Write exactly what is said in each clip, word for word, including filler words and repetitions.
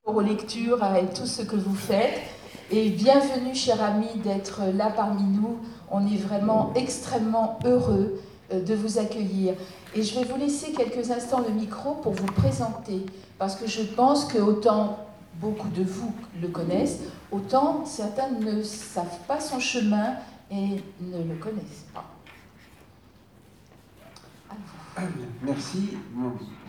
aux lectures et tout ce que vous faites. Et bienvenue, cher ami, d'être là parmi nous. On est vraiment extrêmement heureux de vous accueillir. Et je vais vous laisser quelques instants le micro pour vous présenter, parce que je pense que autant beaucoup de vous le connaissent, autant certains ne savent pas son chemin et ne le connaissent pas. Ah, merci. Bon.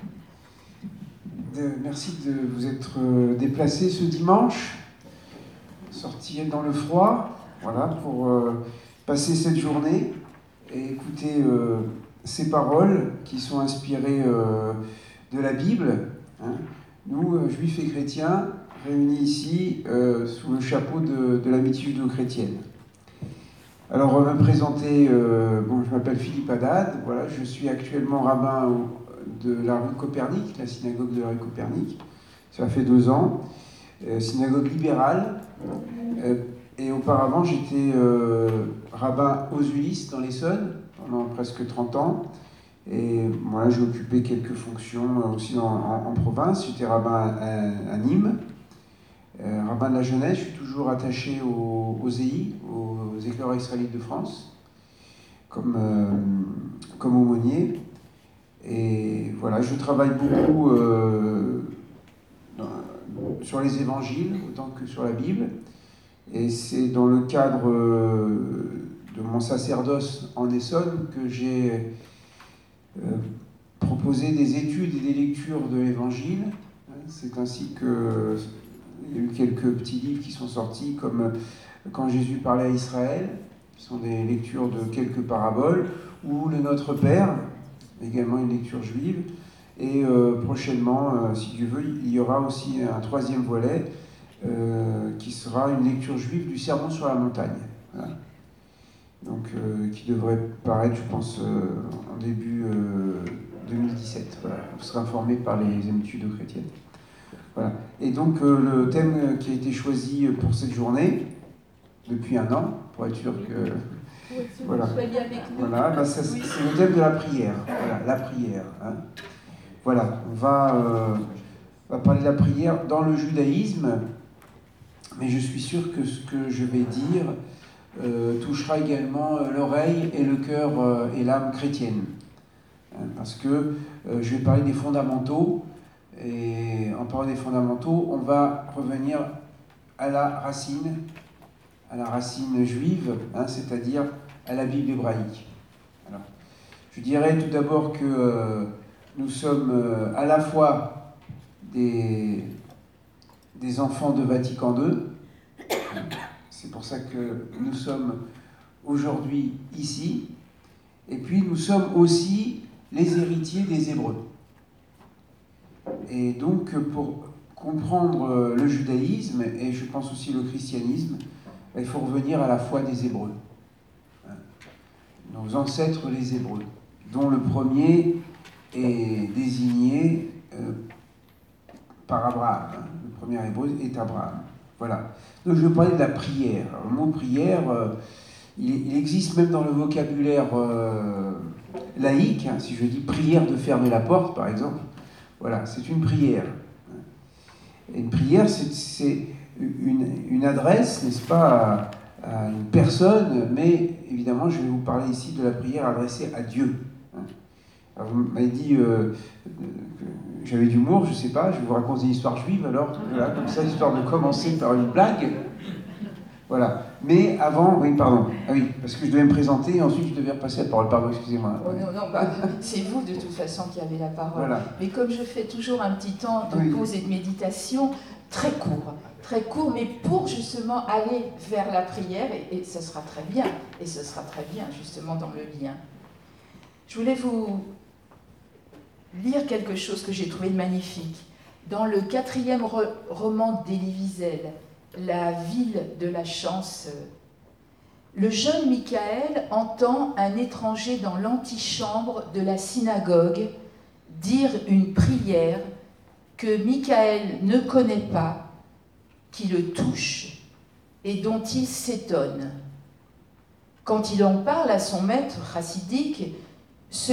De, merci de vous être déplacé ce dimanche, sorti dans le froid, voilà, pour euh, passer cette journée et écouter euh, ces paroles qui sont inspirées euh, de la Bible. Hein. Nous, euh, juifs et chrétiens, réunis ici euh, sous le chapeau de, de l'amitié judéo-chrétienne. Alors, on va me présenter, euh, bon, je m'appelle Philippe Haddad, voilà, je suis actuellement rabbin au, de la rue Copernic, la synagogue de la rue Copernic, ça fait deux ans, euh, synagogue libérale, euh, et auparavant j'étais euh, rabbin aux Ulysses dans l'Essonne pendant presque trente ans, et voilà, j'ai occupé quelques fonctions aussi en, en, en province, j'étais rabbin à, à Nîmes, euh, rabbin de la jeunesse, je suis toujours attaché aux, aux E I, aux éclaireurs israélites de France, comme, euh, comme aumônier. Et voilà, je travaille beaucoup euh, dans, sur les évangiles, autant que sur la Bible. Et c'est dans le cadre euh, de mon sacerdoce en Essonne que j'ai euh, proposé des études et des lectures de l'évangile. C'est ainsi que il y a eu quelques petits livres qui sont sortis, comme Quand Jésus parlait à Israël, qui sont des lectures de quelques paraboles, ou Le Notre Père, également une lecture juive, et euh, prochainement, euh, si Dieu veut, il y aura aussi un troisième volet euh, qui sera une lecture juive du Sermon sur la montagne, voilà. Donc euh, qui devrait paraître, je pense, euh, en début euh, deux mille dix-sept. Voilà. Vous serez informé par les amitiés chrétiennes. Voilà. Et donc euh, le thème qui a été choisi pour cette journée, depuis un an, pour être sûr que... Voilà, voilà bah ça, c'est le thème de la prière. Voilà, la prière. Hein. Voilà, on va, euh, on va parler de la prière dans le judaïsme, mais je suis sûr que ce que je vais dire euh, touchera également l'oreille et le cœur euh, et l'âme chrétienne. Hein, parce que euh, je vais parler des fondamentaux, et en parlant des fondamentaux, on va revenir à la racine, à la racine juive, hein, c'est-à-dire à la Bible hébraïque. Alors, je dirais tout d'abord que euh, nous sommes euh, à la fois des, des enfants de Vatican deux, c'est pour ça que nous sommes aujourd'hui ici, et puis nous sommes aussi les héritiers des Hébreux. Et donc pour comprendre le judaïsme, et je pense aussi le christianisme, il faut revenir à la foi des Hébreux. Nos ancêtres les Hébreux, dont le premier est désigné euh, par Abraham. Hein. Le premier Hébreu est Abraham. Voilà. Donc je vais parler de la prière. Alors, le mot prière, euh, il, il existe même dans le vocabulaire euh, laïque. Hein, si je dis prière de fermer la porte, par exemple, voilà, c'est une prière. Et une prière, c'est, c'est une, une adresse, n'est-ce pas, à, à une personne, mais évidemment, je vais vous parler ici de la prière adressée à Dieu. Alors, vous m'avez dit euh, que j'avais d'humour, je ne sais pas, je vais vous raconter une histoire juive, alors, voilà, comme ça, histoire de commencer par une blague. Voilà. Mais avant, oui, pardon, ah oui, parce que je devais me présenter et ensuite je devais repasser la parole, pardon, excusez-moi. Oh non, non, bah, c'est vous de toute façon qui avez la parole. Voilà. Mais comme je fais toujours un petit temps de oui. pause et de méditation, très court, très court, mais pour justement aller vers la prière, et, et ce sera très bien, et ce sera très bien justement dans le lien. Je voulais vous lire quelque chose que j'ai trouvé magnifique. Dans le quatrième re- roman d'Élie Wiesel, La ville de la chance, le jeune Michael entend un étranger dans l'antichambre de la synagogue dire une prière que Michael ne connaît pas, qui le touche et dont il s'étonne. Quand il en parle à son maître chassidique,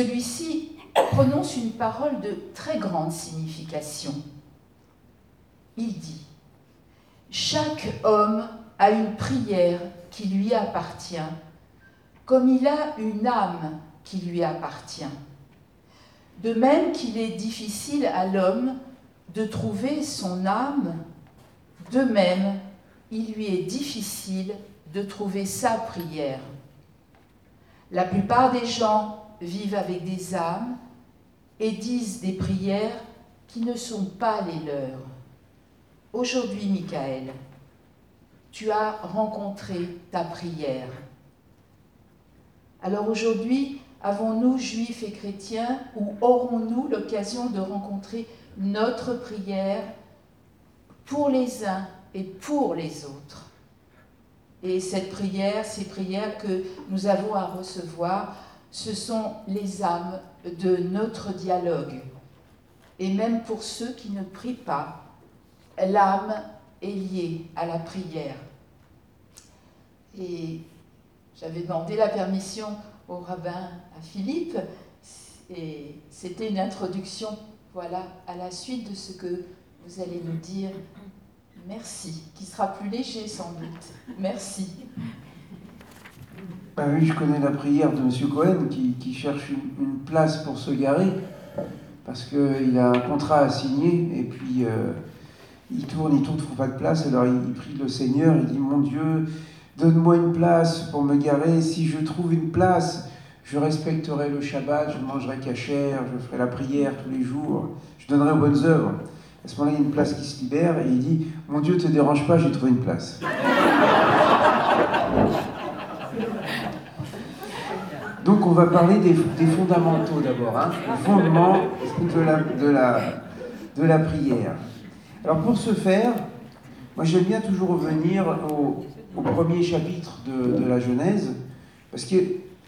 celui-ci prononce une parole de très grande signification. il dit « Chaque homme a une prière qui lui appartient, comme il a une âme qui lui appartient. De même qu'il est difficile à l'homme de trouver son âme, de même il lui est difficile de trouver sa prière. La plupart des gens vivent avec des âmes et disent des prières qui ne sont pas les leurs. Aujourd'hui, Michael, tu as rencontré ta prière. Alors aujourd'hui, avons-nous, juifs et chrétiens, ou aurons-nous l'occasion de rencontrer notre prière pour les uns et pour les autres? Et cette prière, ces prières que nous avons à recevoir, ce sont les âmes de notre dialogue. Et même pour ceux qui ne prient pas, l'âme est liée à la prière. Et j'avais demandé la permission au rabbin, à Philippe, et c'était une introduction, voilà, à la suite de ce que vous allez nous dire. Merci, qui sera plus léger sans doute. Merci. Ben oui, je connais la prière de M. Cohen qui, qui cherche une, une place pour se garer parce qu'il a un contrat à signer et puis euh, il tourne, il tourne, il ne trouve pas de place. Alors il, il prie le Seigneur, il dit « Mon Dieu, donne-moi une place pour me garer. Si je trouve une place, je respecterai le Shabbat, je mangerai cachère, je ferai la prière tous les jours, je donnerai aux bonnes œuvres. » À ce moment-là, il y a une place qui se libère et il dit « Mon Dieu, ne te dérange pas, j'ai trouvé une place. » Donc on va parler des, des fondamentaux d'abord, hein, les fondements de la, de, la, de la prière. Alors pour ce faire, moi j'aime bien toujours revenir au, au premier chapitre de, de la Genèse, parce qu'on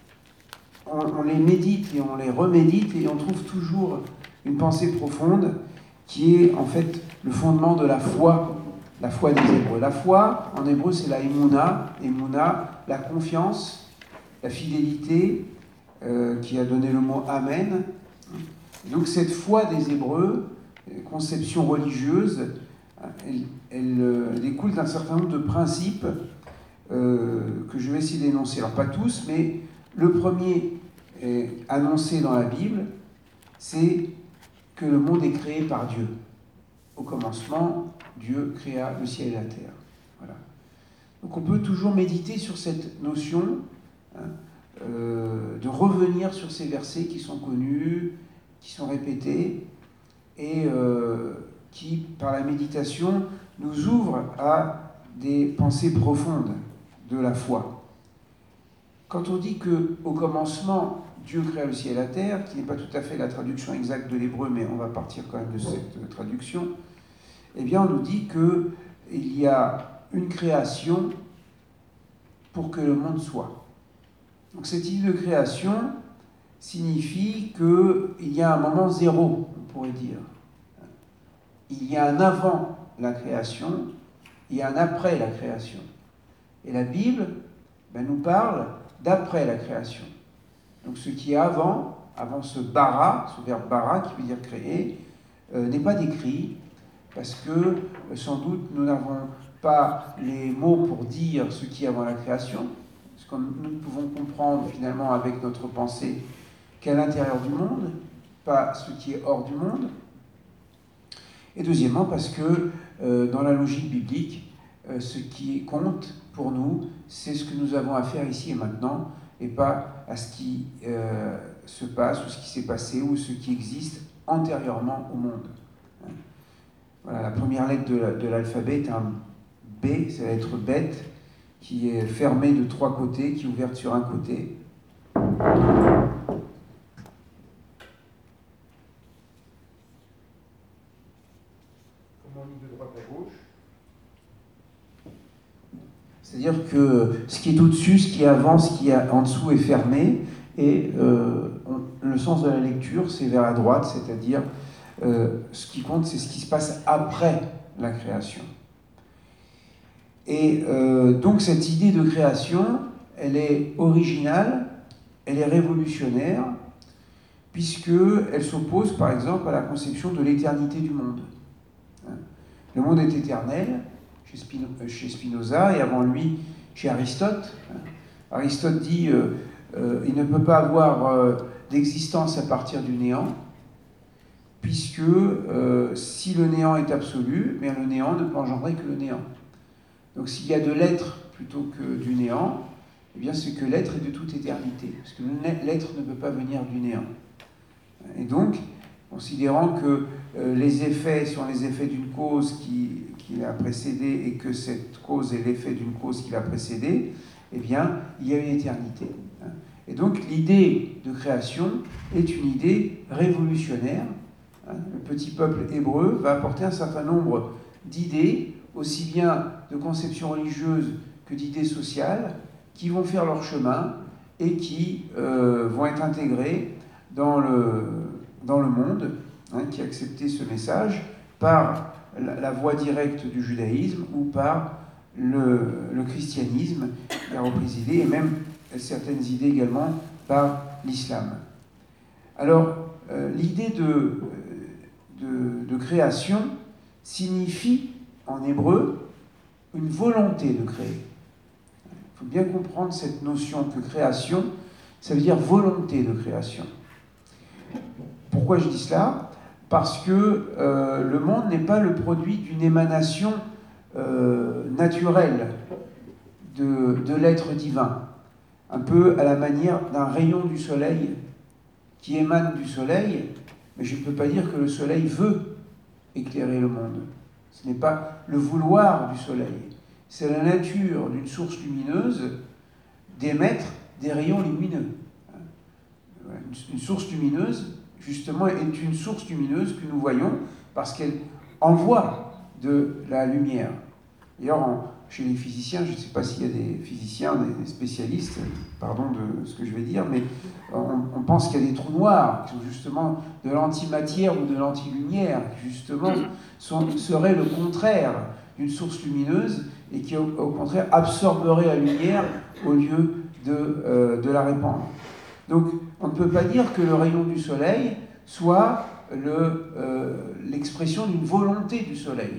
on les médite et on les remédite et on trouve toujours une pensée profonde qui est en fait le fondement de la foi, la foi des Hébreux. La foi, en hébreu, c'est la émouna, émouna, la confiance, la fidélité, euh, qui a donné le mot Amen. Donc cette foi des Hébreux, conception religieuse, elle, elle, elle découle d'un certain nombre de principes euh, que je vais essayer d'énoncer. Alors pas tous, mais le premier euh, annoncé dans la Bible, c'est que le monde est créé par Dieu. Au commencement, Dieu créa le ciel et la terre. Voilà. Donc on peut toujours méditer sur cette notion, hein, euh, de revenir sur ces versets qui sont connus, qui sont répétés, et euh, qui, par la méditation, nous ouvrent à des pensées profondes de la foi. Quand on dit qu'au commencement, Dieu créa le ciel et la terre, qui n'est pas tout à fait la traduction exacte de l'hébreu, mais on va partir quand même de cette traduction, eh bien on nous dit qu'il y a une création pour que le monde soit. Donc cette idée de création signifie qu'il y a un moment zéro, on pourrait dire. Il y a un avant la création, il y a un après la création. Et la Bible ben, nous parle d'après la création. Donc ce qui est avant, avant ce bara, ce verbe bara qui veut dire créer, euh, n'est pas décrit parce que euh, sans doute nous n'avons pas les mots pour dire ce qui est avant la création, parce que nous ne pouvons comprendre finalement avec notre pensée qu'à l'intérieur du monde, pas ce qui est hors du monde. Et deuxièmement parce que euh, dans la logique biblique, euh, ce qui compte pour nous, c'est ce que nous avons à faire ici et maintenant, et pas à ce qui euh, se passe, ou ce qui s'est passé, ou ce qui existe antérieurement au monde. Voilà, la première lettre de l'alphabet est un B, c'est la lettre bête, qui est fermée de trois côtés, qui est ouverte sur un côté. Comment on lit de droite à gauche? C'est-à-dire que ce qui est au-dessus, ce qui est avant, ce qui est en dessous est fermé, et euh, on, le sens de la lecture, c'est vers la droite, c'est-à-dire euh, ce qui compte, c'est ce qui se passe après la création. Et euh, donc cette idée de création, elle est originale, elle est révolutionnaire, puisqu'elle s'oppose par exemple à la conception de l'éternité du monde. Le monde est éternel, chez, Spino, chez Spinoza, et avant lui, chez Aristote. Aristote dit euh, euh, il ne peut pas avoir euh, d'existence à partir du néant, puisque euh, si le néant est absolu, bien le néant ne peut engendrer que le néant. Donc s'il y a de l'être plutôt que du néant, eh bien c'est que l'être est de toute éternité, parce que l'être ne peut pas venir du néant. Et donc, considérant que euh, les effets sont les effets d'une cause qui, qui l'a précédée et que cette cause est l'effet d'une cause qui l'a précédée, eh bien, il y a une éternité. Et donc, l'idée de création est une idée révolutionnaire. Le petit peuple hébreu va apporter un certain nombre d'idées, aussi bien de conceptions religieuses que d'idées sociales, qui vont faire leur chemin et qui euh, vont être intégrées dans le, dans le monde, hein, qui a accepté ce message par la, la voie directe du judaïsme ou par le, le christianisme qui a repris ces idées, et même certaines idées également par l'islam. Alors, euh, l'idée de, de, de création signifie en hébreu une volonté de créer. Il faut bien comprendre cette notion que création, ça veut dire volonté de création. Pourquoi je dis cela ? Parce que euh, le monde n'est pas le produit d'une émanation euh, naturelle de, de l'être divin, un peu à la manière d'un rayon du soleil qui émane du soleil, mais je ne peux pas dire que le soleil veut éclairer le monde. Ce n'est pas le vouloir du soleil, c'est la nature d'une source lumineuse d'émettre des rayons lumineux. Une source lumineuse, justement, est une source lumineuse que nous voyons parce qu'elle envoie de la lumière. D'ailleurs, chez les physiciens, je ne sais pas s'il y a des physiciens, des spécialistes, pardon de ce que je vais dire, mais on, on pense qu'il y a des trous noirs qui sont justement de l'antimatière ou de l'antilumière, qui justement sont, seraient le contraire d'une source lumineuse et qui, au, au contraire, absorberait la lumière au lieu de, euh, de la répandre. Donc, on ne peut pas dire que le rayon du soleil soit le, euh, l'expression d'une volonté du soleil.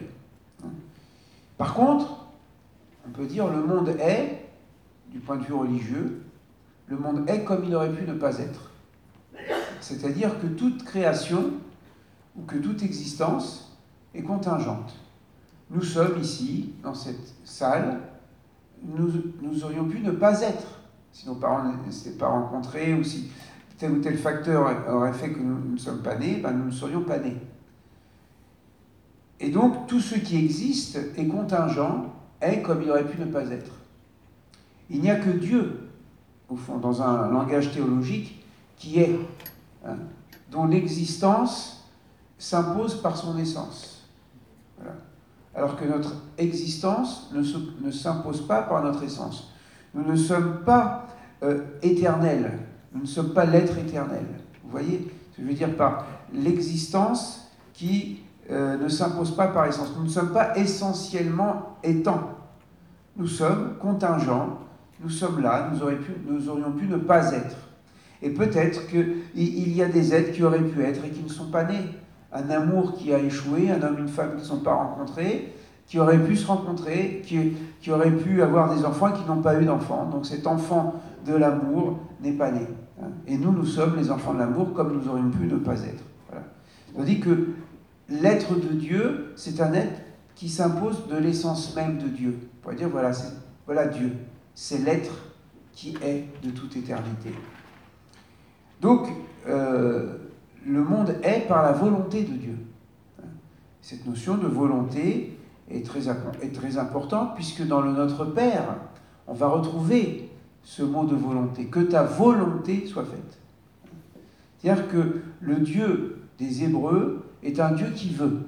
Par contre, on peut dire le monde est, du point de vue religieux, le monde est comme il aurait pu ne pas être. C'est-à-dire que toute création ou que toute existence est contingente. Nous sommes ici, dans cette salle, nous, nous aurions pu ne pas être, si nos parents ne s'étaient pas rencontrés, ou si tel ou tel facteur aurait fait que nous ne sommes pas nés, ben nous ne serions pas nés. Et donc, tout ce qui existe est contingent, est comme il aurait pu ne pas être. Il n'y a que Dieu, au fond, dans un langage théologique, qui est, hein, dont l'existence s'impose par son essence. Voilà. Alors que notre existence ne, se, ne s'impose pas par notre essence. Nous ne sommes pas euh, éternels, nous ne sommes pas l'être éternel. Vous voyez ce que je veux dire par l'existence qui euh, ne s'impose pas par essence. Nous ne sommes pas essentiellement étants. Nous sommes contingents, nous sommes là, nous, aurions pu, nous aurions pu ne pas être. Et peut-être qu'il y a des êtres qui auraient pu être et qui ne sont pas nés. Un amour qui a échoué, un homme et une femme qui ne sont pas rencontrés, qui auraient pu se rencontrer, qui, qui auraient pu avoir des enfants et qui n'ont pas eu d'enfants. Donc cet enfant de l'amour n'est pas né. Et nous, nous sommes les enfants de l'amour comme nous aurions pu ne pas être. Voilà. On dit que l'être de Dieu, c'est un être qui s'impose de l'essence même de Dieu. On pourrait dire, voilà, c'est, voilà Dieu. C'est l'être qui est de toute éternité. Donc, euh, le monde est par la volonté de Dieu. Cette notion de volonté est très, est très importante, puisque dans le Notre Père, on va retrouver ce mot de volonté, que ta volonté soit faite. C'est-à-dire que le Dieu des Hébreux est un Dieu qui veut.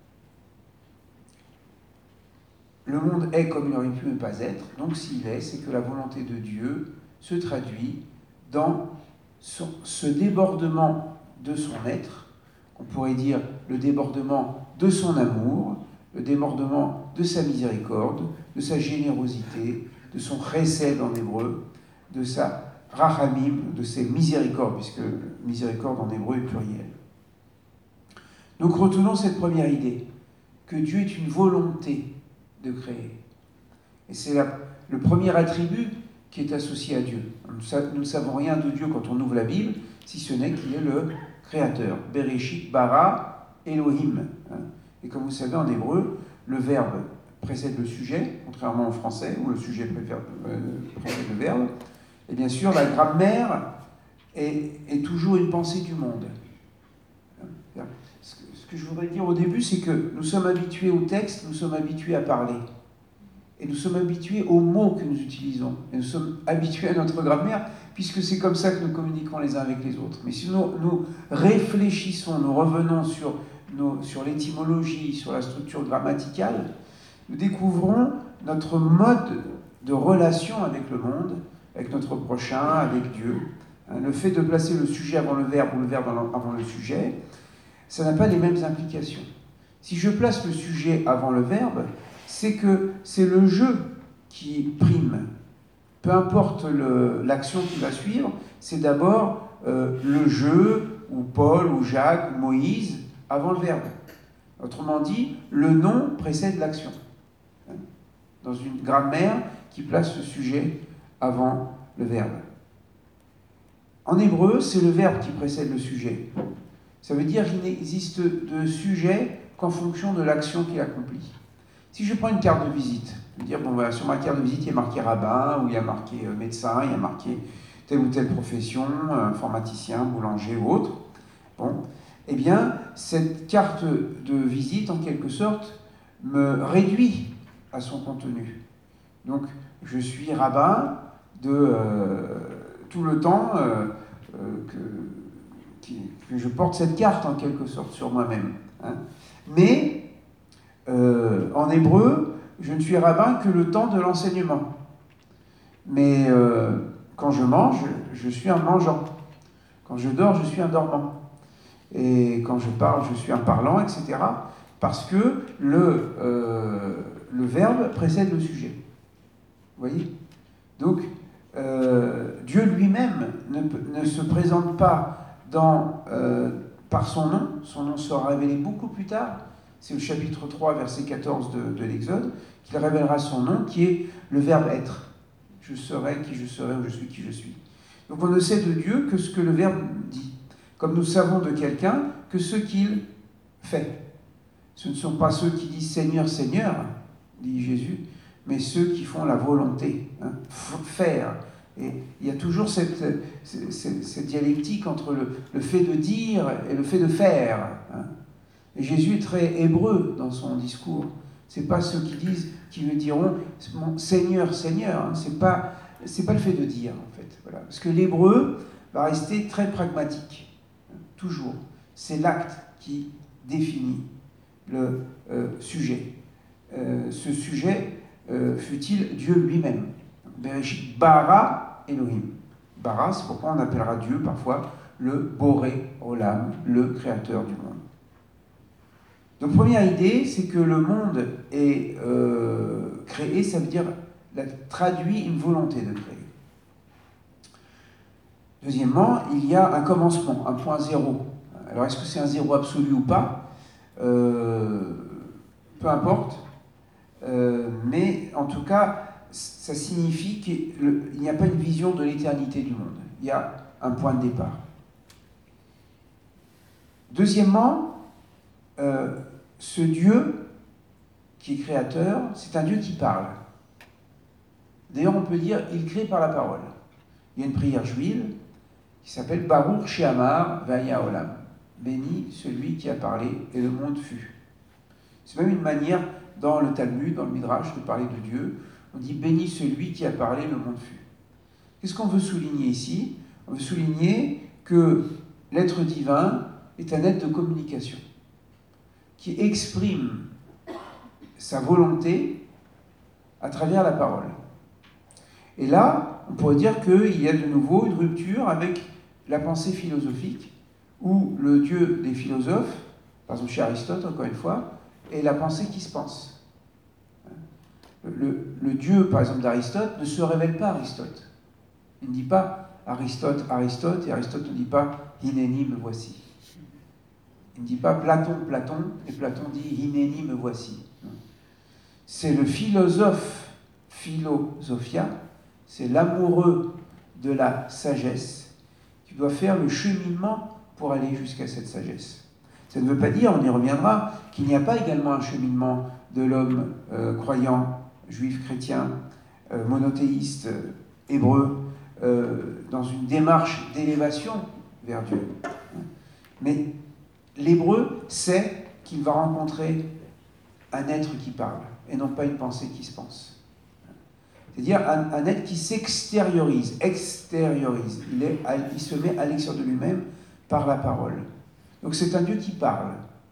Le monde est comme il aurait pu ne pas être, donc s'il est, c'est que la volonté de Dieu se traduit dans son, ce débordement de son être, on pourrait dire le débordement de son amour, le débordement de sa miséricorde, de sa générosité, de son chesed en hébreu, de sa rachamim, de ses miséricordes, puisque miséricorde en hébreu est pluriel. Donc retenons cette première idée. que Dieu est une volonté de créer. Et c'est la, le premier attribut qui est associé à Dieu. Nous ne savons rien de Dieu quand on ouvre la Bible, si ce n'est qu'il est le créateur. Bereshit, bara, Elohim. Et comme vous savez, en hébreu, le verbe précède le sujet, contrairement au français, où le sujet préfère, euh, précède le verbe. Et bien sûr, la grammaire est, est toujours une pensée du monde. Ce que, ce que je voudrais dire au début, c'est que nous sommes habitués au texte, nous sommes habitués à parler. Et nous sommes habitués aux mots que nous utilisons. Et nous sommes habitués à notre grammaire, puisque c'est comme ça que nous communiquons les uns avec les autres. Mais si nous, nous réfléchissons, nous revenons sur, nos, sur l'étymologie, sur la structure grammaticale, nous découvrons notre mode de relation avec le monde, avec notre prochain, avec Dieu. Le fait de placer le sujet avant le verbe ou le verbe avant le sujet, ça n'a pas les mêmes implications. Si je place le sujet avant le verbe, c'est que c'est le jeu qui prime. Peu importe le, l'action qui va suivre, c'est d'abord euh, le jeu, ou Paul, ou Jacques, ou Moïse, avant le verbe. Autrement dit, le nom précède l'action. Dans une grammaire qui place le sujet avant le verbe. En hébreu, c'est le verbe qui précède le sujet. Ça veut dire qu'il n'existe de sujet qu'en fonction de l'action qu'il accomplit. Si je prends une carte de visite, je veux dire, bon, voilà, sur ma carte de visite, il y a marqué rabbin, ou il y a marqué euh, médecin, il y a marqué telle ou telle profession, euh, informaticien, boulanger ou autre. Bon, eh bien, cette carte de visite, en quelque sorte, me réduit à son contenu. Donc, je suis rabbin de euh, tout le temps euh, euh, que, qui, que je porte cette carte, en quelque sorte, sur moi-même. Hein. Mais, Euh, en hébreu, je ne suis rabbin que le temps de l'enseignement. Mais euh, quand je mange, je suis un mangeant. Quand je dors, je suis un dormant. Et quand je parle, je suis un parlant, et cetera. Parce que le, euh, le verbe précède le sujet. Vous voyez ? Donc, euh, Dieu lui-même ne, ne se présente pas dans, euh, par son nom. Son nom sera révélé beaucoup plus tard. C'est le chapitre trois, verset quatorze de, de l'Exode, qu'il révélera son nom, qui est le verbe être. Je serai qui je serai, ou je suis qui je suis. Donc on ne sait de Dieu que ce que le verbe dit. Comme nous savons de quelqu'un que ce qu'il fait. Ce ne sont pas ceux qui disent Seigneur, Seigneur, dit Jésus, mais ceux qui font la volonté, hein, faire. Et il y a toujours cette, cette, cette dialectique entre le, le fait de dire et le fait de faire. Hein. Et Jésus est très hébreu dans son discours. Ce n'est pas ceux qui disent, qui lui diront Seigneur, Seigneur. Hein. Ce n'est pas, c'est pas le fait de dire, en fait. Voilà. Parce que l'hébreu va rester très pragmatique. Hein, toujours. C'est l'acte qui définit le euh, sujet. Euh, ce sujet, euh, fut-il Dieu lui-même. Bereshit bara Elohim. Bara, c'est pourquoi on appellera Dieu parfois le Boré Olam, le créateur du monde. Donc, première idée, c'est que le monde est euh, créé, ça veut dire la, traduit une volonté de créer. Deuxièmement, il y a un commencement, un point zéro. Alors, est-ce que c'est un zéro absolu ou pas ? euh, Peu importe. Euh, mais en tout cas, ça signifie qu'il n'y a pas une vision de l'éternité du monde. Il y a un point de départ. Deuxièmement, Euh, ce Dieu qui est créateur, c'est un Dieu qui parle. D'ailleurs, on peut dire il crée par la parole. Il y a une prière juive qui s'appelle Baruch She'amar Vaya Olam. Béni celui qui a parlé et le monde fut. C'est même une manière dans le Talmud, dans le Midrash, de parler de Dieu. On dit béni celui qui a parlé, le monde fut. Qu'est-ce qu'on veut souligner ici ? On veut souligner que l'être divin est un être de communication, qui exprime sa volonté à travers la parole. Et là, on pourrait dire qu'il y a de nouveau une rupture avec la pensée philosophique, où le Dieu des philosophes, par exemple chez Aristote, encore une fois, est la pensée qui se pense. Le, le Dieu, par exemple, d'Aristote ne se révèle pas à Aristote. Il ne dit pas Aristote, Aristote, et Aristote ne dit pas Hineni, me voici. Il ne dit pas Platon, Platon, et Platon dit Hineni, me voici. C'est le philosophe, philosophia, c'est l'amoureux de la sagesse qui doit faire le cheminement pour aller jusqu'à cette sagesse. Ça ne veut pas dire, on y reviendra, qu'il n'y a pas également un cheminement de l'homme euh, croyant, juif, chrétien, euh, monothéiste, euh, hébreu, euh, dans une démarche d'élévation vers Dieu. Mais l'hébreu sait qu'il va rencontrer un être qui parle, et non pas une pensée qui se pense. C'est-à-dire un, un être qui s'extériorise, extériorise. Il, est, il se met à l'extérieur de lui-même par la parole. Donc c'est un Dieu qui parle.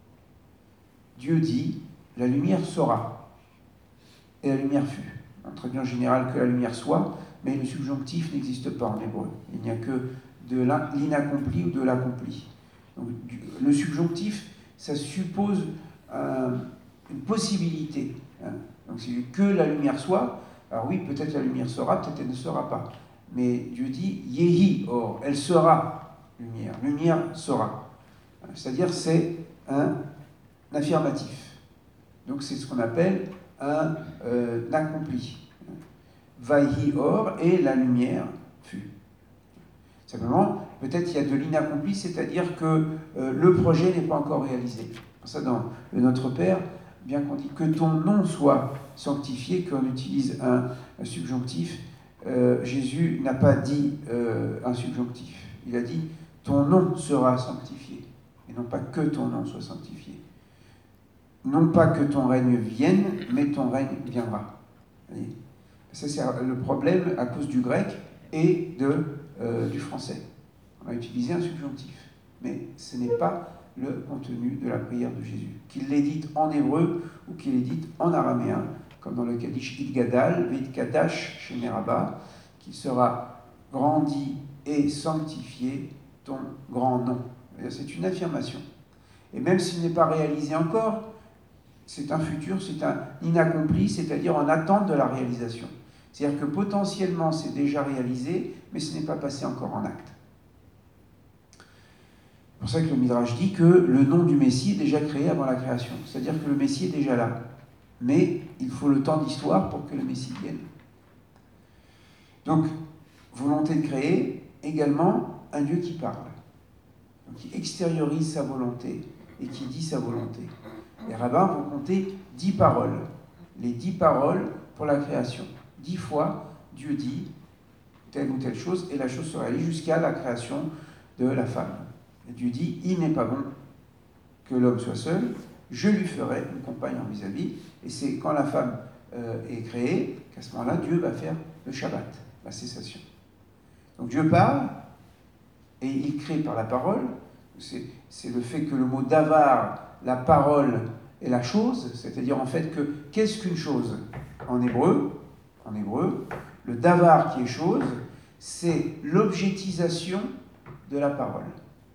Dieu dit, la lumière sera, et la lumière fut. On traduit en général que la lumière soit, mais le subjonctif n'existe pas en hébreu. Il n'y a que de l'inaccompli ou de l'accompli. Donc le subjonctif, ça suppose un, une possibilité. Hein. Donc c'est que la lumière soit. Alors oui, peut-être la lumière sera, peut-être elle ne sera pas. Mais Dieu dit Yehi, or, elle sera lumière. Lumière sera. C'est-à-dire c'est un affirmatif. Donc c'est ce qu'on appelle un euh, accompli. Vaihi or, et la lumière fut. Simplement, peut-être il y a de l'inaccompli, c'est-à-dire que euh, le projet n'est pas encore réalisé. Pour ça, dans le Notre Père, bien qu'on dise que ton nom soit sanctifié, qu'on utilise un, un subjonctif, euh, Jésus n'a pas dit euh, un subjonctif. Il a dit ton nom sera sanctifié, et non pas que ton nom soit sanctifié. Non pas que ton règne vienne, mais ton règne viendra. Vous voyez ? Ça, c'est le problème à cause du grec et de, euh, du français. On a utilisé un subjonctif, mais ce n'est pas le contenu de la prière de Jésus. Qu'il l'ait dite en hébreu ou qu'il l'ait dite en araméen, comme dans le Kaddish Idgadal, Vid Kadash chez Meraba, qu'il sera grandi et sanctifié ton grand nom. C'est une affirmation. Et même s'il n'est pas réalisé encore, c'est un futur, c'est un inaccompli, c'est-à-dire en attente de la réalisation. C'est-à-dire que potentiellement c'est déjà réalisé, mais ce n'est pas passé encore en acte. C'est pour ça que le Midrash dit que le nom du Messie est déjà créé avant la création. C'est-à-dire que le Messie est déjà là. Mais il faut le temps d'histoire pour que le Messie vienne. Donc, volonté de créer, également un Dieu qui parle, donc, qui extériorise sa volonté et qui dit sa volonté. Les rabbins vont compter dix paroles. Les dix paroles pour la création. Dix fois, Dieu dit telle ou telle chose, et la chose se réalise jusqu'à la création de la femme. Et Dieu dit, il n'est pas bon que l'homme soit seul, je lui ferai une compagne en vis-à-vis, et c'est quand la femme euh, est créée, qu'à ce moment-là, Dieu va faire le Shabbat, la cessation. Donc Dieu parle, et il crée par la parole, c'est, c'est le fait que le mot davar, la parole est la chose, c'est-à-dire en fait que, qu'est-ce qu'une chose ? En hébreu, en hébreu, le davar qui est chose, c'est l'objectisation de la parole.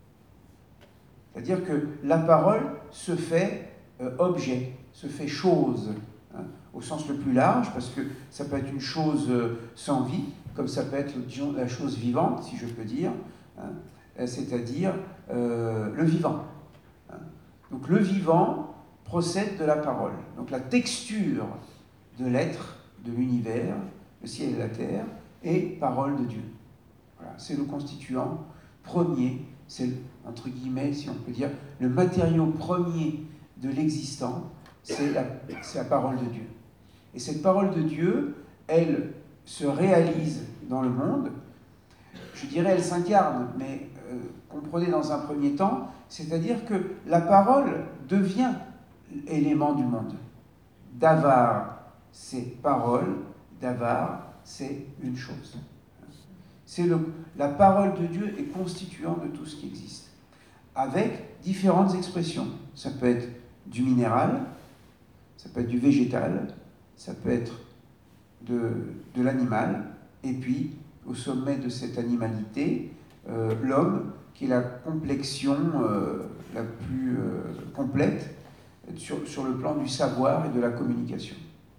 C'est-à-dire que la parole se fait euh, objet, se fait chose, hein, au sens le plus large, parce que ça peut être une chose euh, sans vie, comme ça peut être, disons, la chose vivante, si je peux dire, hein, c'est-à-dire euh, le vivant. Hein. Donc le vivant procède de la parole. Donc la texture de l'être, de l'univers, le ciel et la terre, est parole de Dieu. Voilà, c'est le constituant premier, c'est, entre guillemets, si on peut dire, le matériau premier de l'existant, c'est la, c'est la parole de Dieu. Et cette parole de Dieu, elle se réalise dans le monde, je dirais elle s'incarne, mais euh, comprenez dans un premier temps, c'est-à-dire que la parole devient élément du monde. Davar, c'est parole, davar, c'est une chose. C'est le, la parole de Dieu est constituant de tout ce qui existe, avec différentes expressions. Ça peut être du minéral, ça peut être du végétal, ça peut être de, de l'animal, et puis au sommet de cette animalité, euh, l'homme, qui est la complexion euh, la plus euh, complète sur, sur le plan du savoir et de la communication.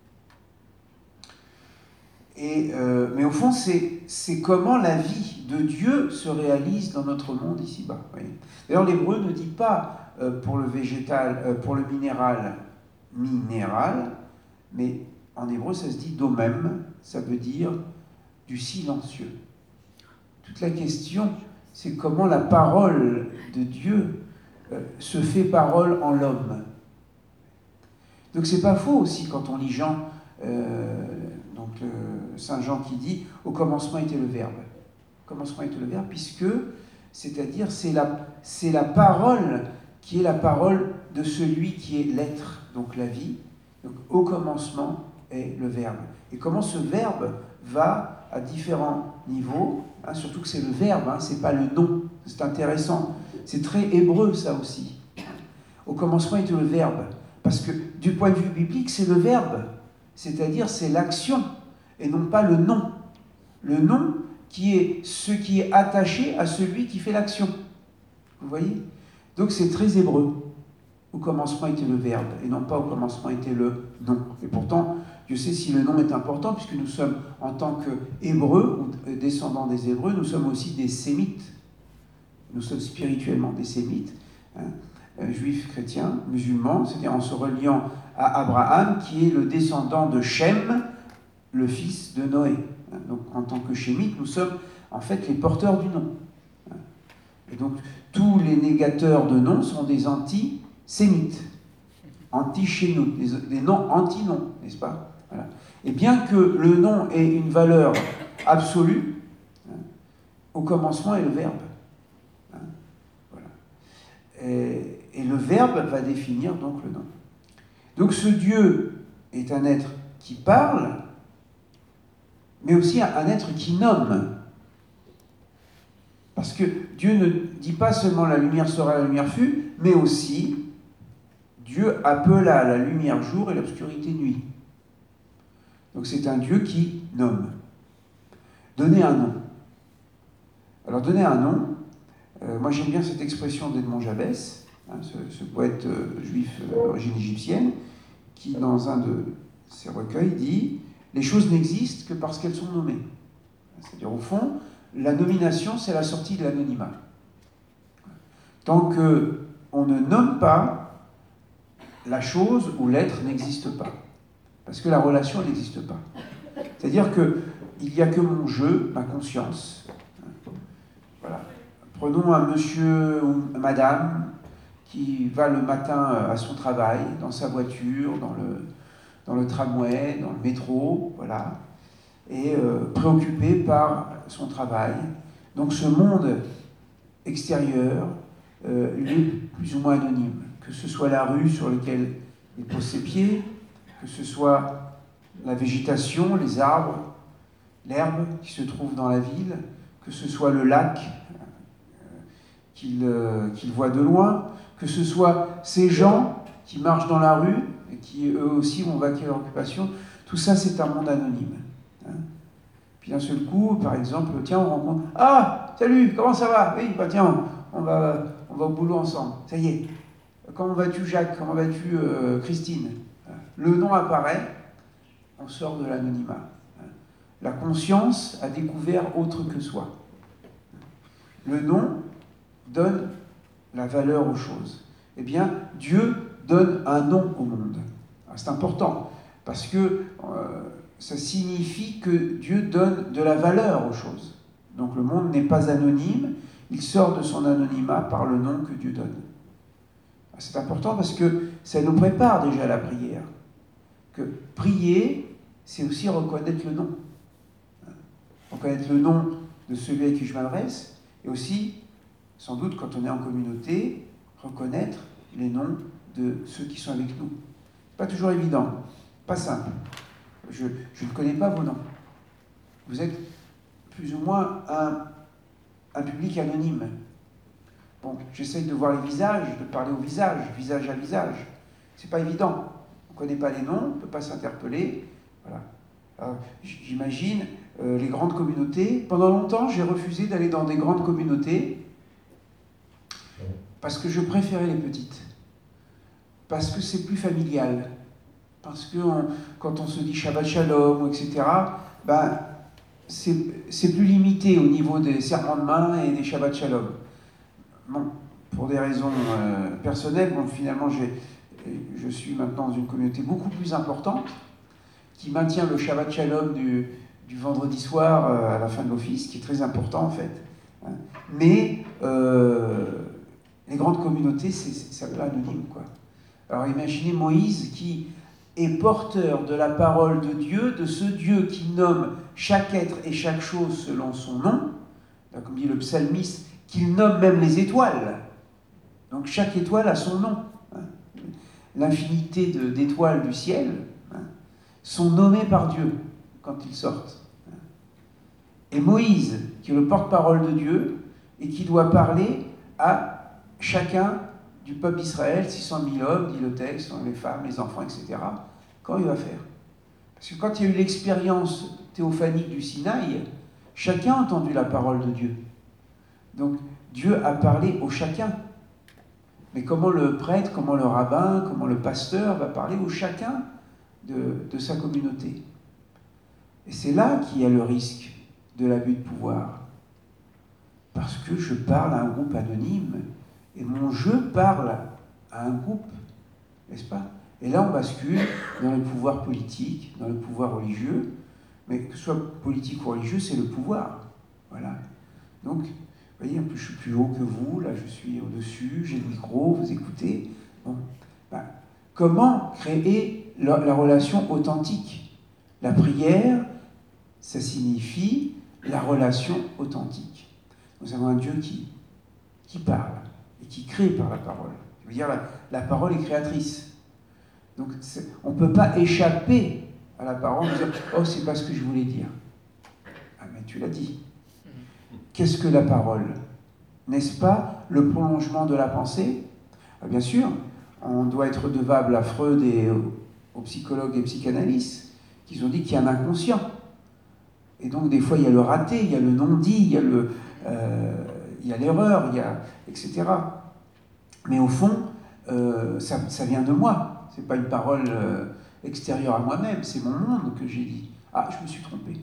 Et, euh, mais au fond, c'est, c'est comment la vie de Dieu se réalise dans notre monde ici-bas. D'ailleurs, l'hébreu ne dit pas euh, pour le végétal, euh, pour le minéral, minéral, mais en hébreu ça se dit domem, ça veut dire du silencieux. Toute la question, c'est comment la parole de Dieu euh, se fait parole en l'homme. Donc c'est pas faux aussi quand on lit Jean, euh, donc euh, Saint Jean qui dit « Au commencement était le Verbe ». Au commencement était le Verbe, puisque, c'est-à-dire, c'est la, c'est la parole qui est la parole de celui qui est l'être, donc la vie. Donc au commencement est le Verbe. Et comment ce Verbe va à différents niveaux, hein, surtout que c'est le Verbe, hein, c'est pas le nom, c'est intéressant. C'est très hébreu ça aussi. Au commencement était le Verbe. Parce que du point de vue biblique, c'est le verbe, c'est-à-dire c'est l'action, et non pas le nom. Le nom qui est ce qui est attaché à celui qui fait l'action. Vous voyez? Donc c'est très hébreu. Au commencement était le verbe, et non pas au commencement était le nom. Et pourtant, Dieu sait si le nom est important, puisque nous sommes, en tant qu'Hébreux, ou descendants des Hébreux, nous sommes aussi des Sémites. Nous sommes spirituellement des Sémites. Hein. Juifs, chrétiens, musulmans, c'est-à-dire en se reliant à Abraham, qui est le descendant de Shem, le fils de Noé. Donc, en tant que Shémites, nous sommes en fait les porteurs du nom. Et donc, tous les négateurs de noms sont des anti-sémites, anti-chénoutes, des, des noms anti-noms, n'est-ce pas? Voilà. Et bien que le nom ait une valeur absolue, hein, au commencement est le verbe. Hein, voilà. Et, Et le verbe va définir donc le nom. Donc ce Dieu est un être qui parle, mais aussi un être qui nomme. Parce que Dieu ne dit pas seulement la lumière sera, la lumière fut, mais aussi Dieu appela la lumière jour et l'obscurité nuit. Donc c'est un Dieu qui nomme. Donner un nom. Alors donner un nom, euh, moi j'aime bien cette expression d'Edmond Jabès, Ce, ce poète euh, juif d'origine égyptienne, qui, dans un de ses recueils, dit « Les choses n'existent que parce qu'elles sont nommées ». C'est-à-dire, au fond, la nomination, c'est la sortie de l'anonymat. Tant qu'on ne nomme pas, la chose ou l'être n'existe pas. Parce que la relation n'existe pas. C'est-à-dire qu'il n'y a que mon jeu, ma conscience. Voilà. Prenons un monsieur ou madame qui va le matin à son travail, dans sa voiture, dans le, dans le tramway, dans le métro, voilà, et euh, préoccupé par son travail. Donc ce monde extérieur, euh, il est plus ou moins anonyme, que ce soit la rue sur laquelle il pose ses pieds, que ce soit la végétation, les arbres, l'herbe qui se trouve dans la ville, que ce soit le lac euh, qu'il euh, qu'il voit de loin, que ce soit ces gens qui marchent dans la rue et qui eux aussi vont vaquer leur occupation, tout ça c'est un monde anonyme. Hein. Puis d'un seul coup, par exemple, tiens, on rencontre, ah, salut, comment ça va? Oui, bah tiens, on va, on va au boulot ensemble, ça y est. Comment vas-tu Jacques? Comment vas-tu euh, Christine? Le nom apparaît, on sort de l'anonymat. La conscience a découvert autre que soi. Le nom donne la valeur aux choses. Eh bien, Dieu donne un nom au monde. C'est important, parce que euh, ça signifie que Dieu donne de la valeur aux choses. Donc le monde n'est pas anonyme, il sort de son anonymat par le nom que Dieu donne. C'est important parce que ça nous prépare déjà à la prière. Que prier, c'est aussi reconnaître le nom. Reconnaître le nom de celui à qui je m'adresse, et aussi, sans doute, quand on est en communauté, reconnaître les noms de ceux qui sont avec nous. Pas toujours évident, pas simple. Je, je ne connais pas vos noms. Vous êtes plus ou moins un, un public anonyme. Bon, j'essaye de voir les visages, de parler au visage, visage à visage. C'est pas évident. On ne connaît pas les noms, on ne peut pas s'interpeller. Voilà. Alors, j'imagine euh, les grandes communautés. Pendant longtemps, j'ai refusé d'aller dans des grandes communautés parce que je préférais les petites. Parce que c'est plus familial. Parce que on, quand on se dit Shabbat Shalom, et cetera, ben, c'est plus limité au niveau des serments de main et des Shabbat Shalom. Bon, pour des raisons euh, personnelles, bon, finalement, j'ai, je suis maintenant dans une communauté beaucoup plus importante qui maintient le Shabbat Shalom du, du vendredi soir euh, à la fin de l'office, qui est très important en fait. Hein. Mais euh, les grandes communautés, c'est, c'est un peu anonyme, quoi. Alors imaginez Moïse qui est porteur de la parole de Dieu, de ce Dieu qui nomme chaque être et chaque chose selon son nom, comme dit le psalmiste, qu'il nomme même les étoiles. Donc chaque étoile a son nom. Hein. L'infinité de, d'étoiles du ciel, hein, sont nommées par Dieu quand ils sortent. Et Moïse, qui est le porte-parole de Dieu, et qui doit parler à chacun du peuple d'Israël, six cent mille hommes, dit le texte, les femmes, les enfants, et cetera, quand il va faire. Parce que quand il y a eu l'expérience théophanique du Sinaï, chacun a entendu la parole de Dieu. Donc Dieu a parlé au chacun. Mais comment le prêtre, comment le rabbin, comment le pasteur va parler au chacun de, de sa communauté. Et c'est là qu'il y a le risque de l'abus de pouvoir. Parce que je parle à un groupe anonyme, et mon je parle à un groupe, n'est-ce pas? Et là, on bascule dans le pouvoir politique, dans le pouvoir religieux, mais que ce soit politique ou religieux, c'est le pouvoir. Voilà. Donc, vous voyez, un peu, je suis plus haut que vous, là je suis au-dessus, j'ai le micro, vous écoutez. Bon. Ben, comment créer la, la relation authentique? La prière, ça signifie la relation authentique. Nous avons un Dieu qui, qui parle et qui crée par la parole. Je veux dire, la, la parole est créatrice. Donc, on ne peut pas échapper à la parole et dire « Oh, c'est pas ce que je voulais dire. » Ah, mais tu l'as dit. Qu'est-ce que la parole? N'est-ce pas le prolongement de la pensée? Ah, bien sûr, on doit être redevable à Freud et aux psychologues et psychanalystes qui ont dit qu'il y a un inconscient. Et donc, des fois, il y a le raté, il y a le non-dit, il y a le, euh, il y a l'erreur, il y a, et cetera. Mais au fond, euh, ça, ça vient de moi. Ce n'est pas une parole euh, extérieure à moi-même, c'est mon monde que j'ai dit. Ah, je me suis trompé.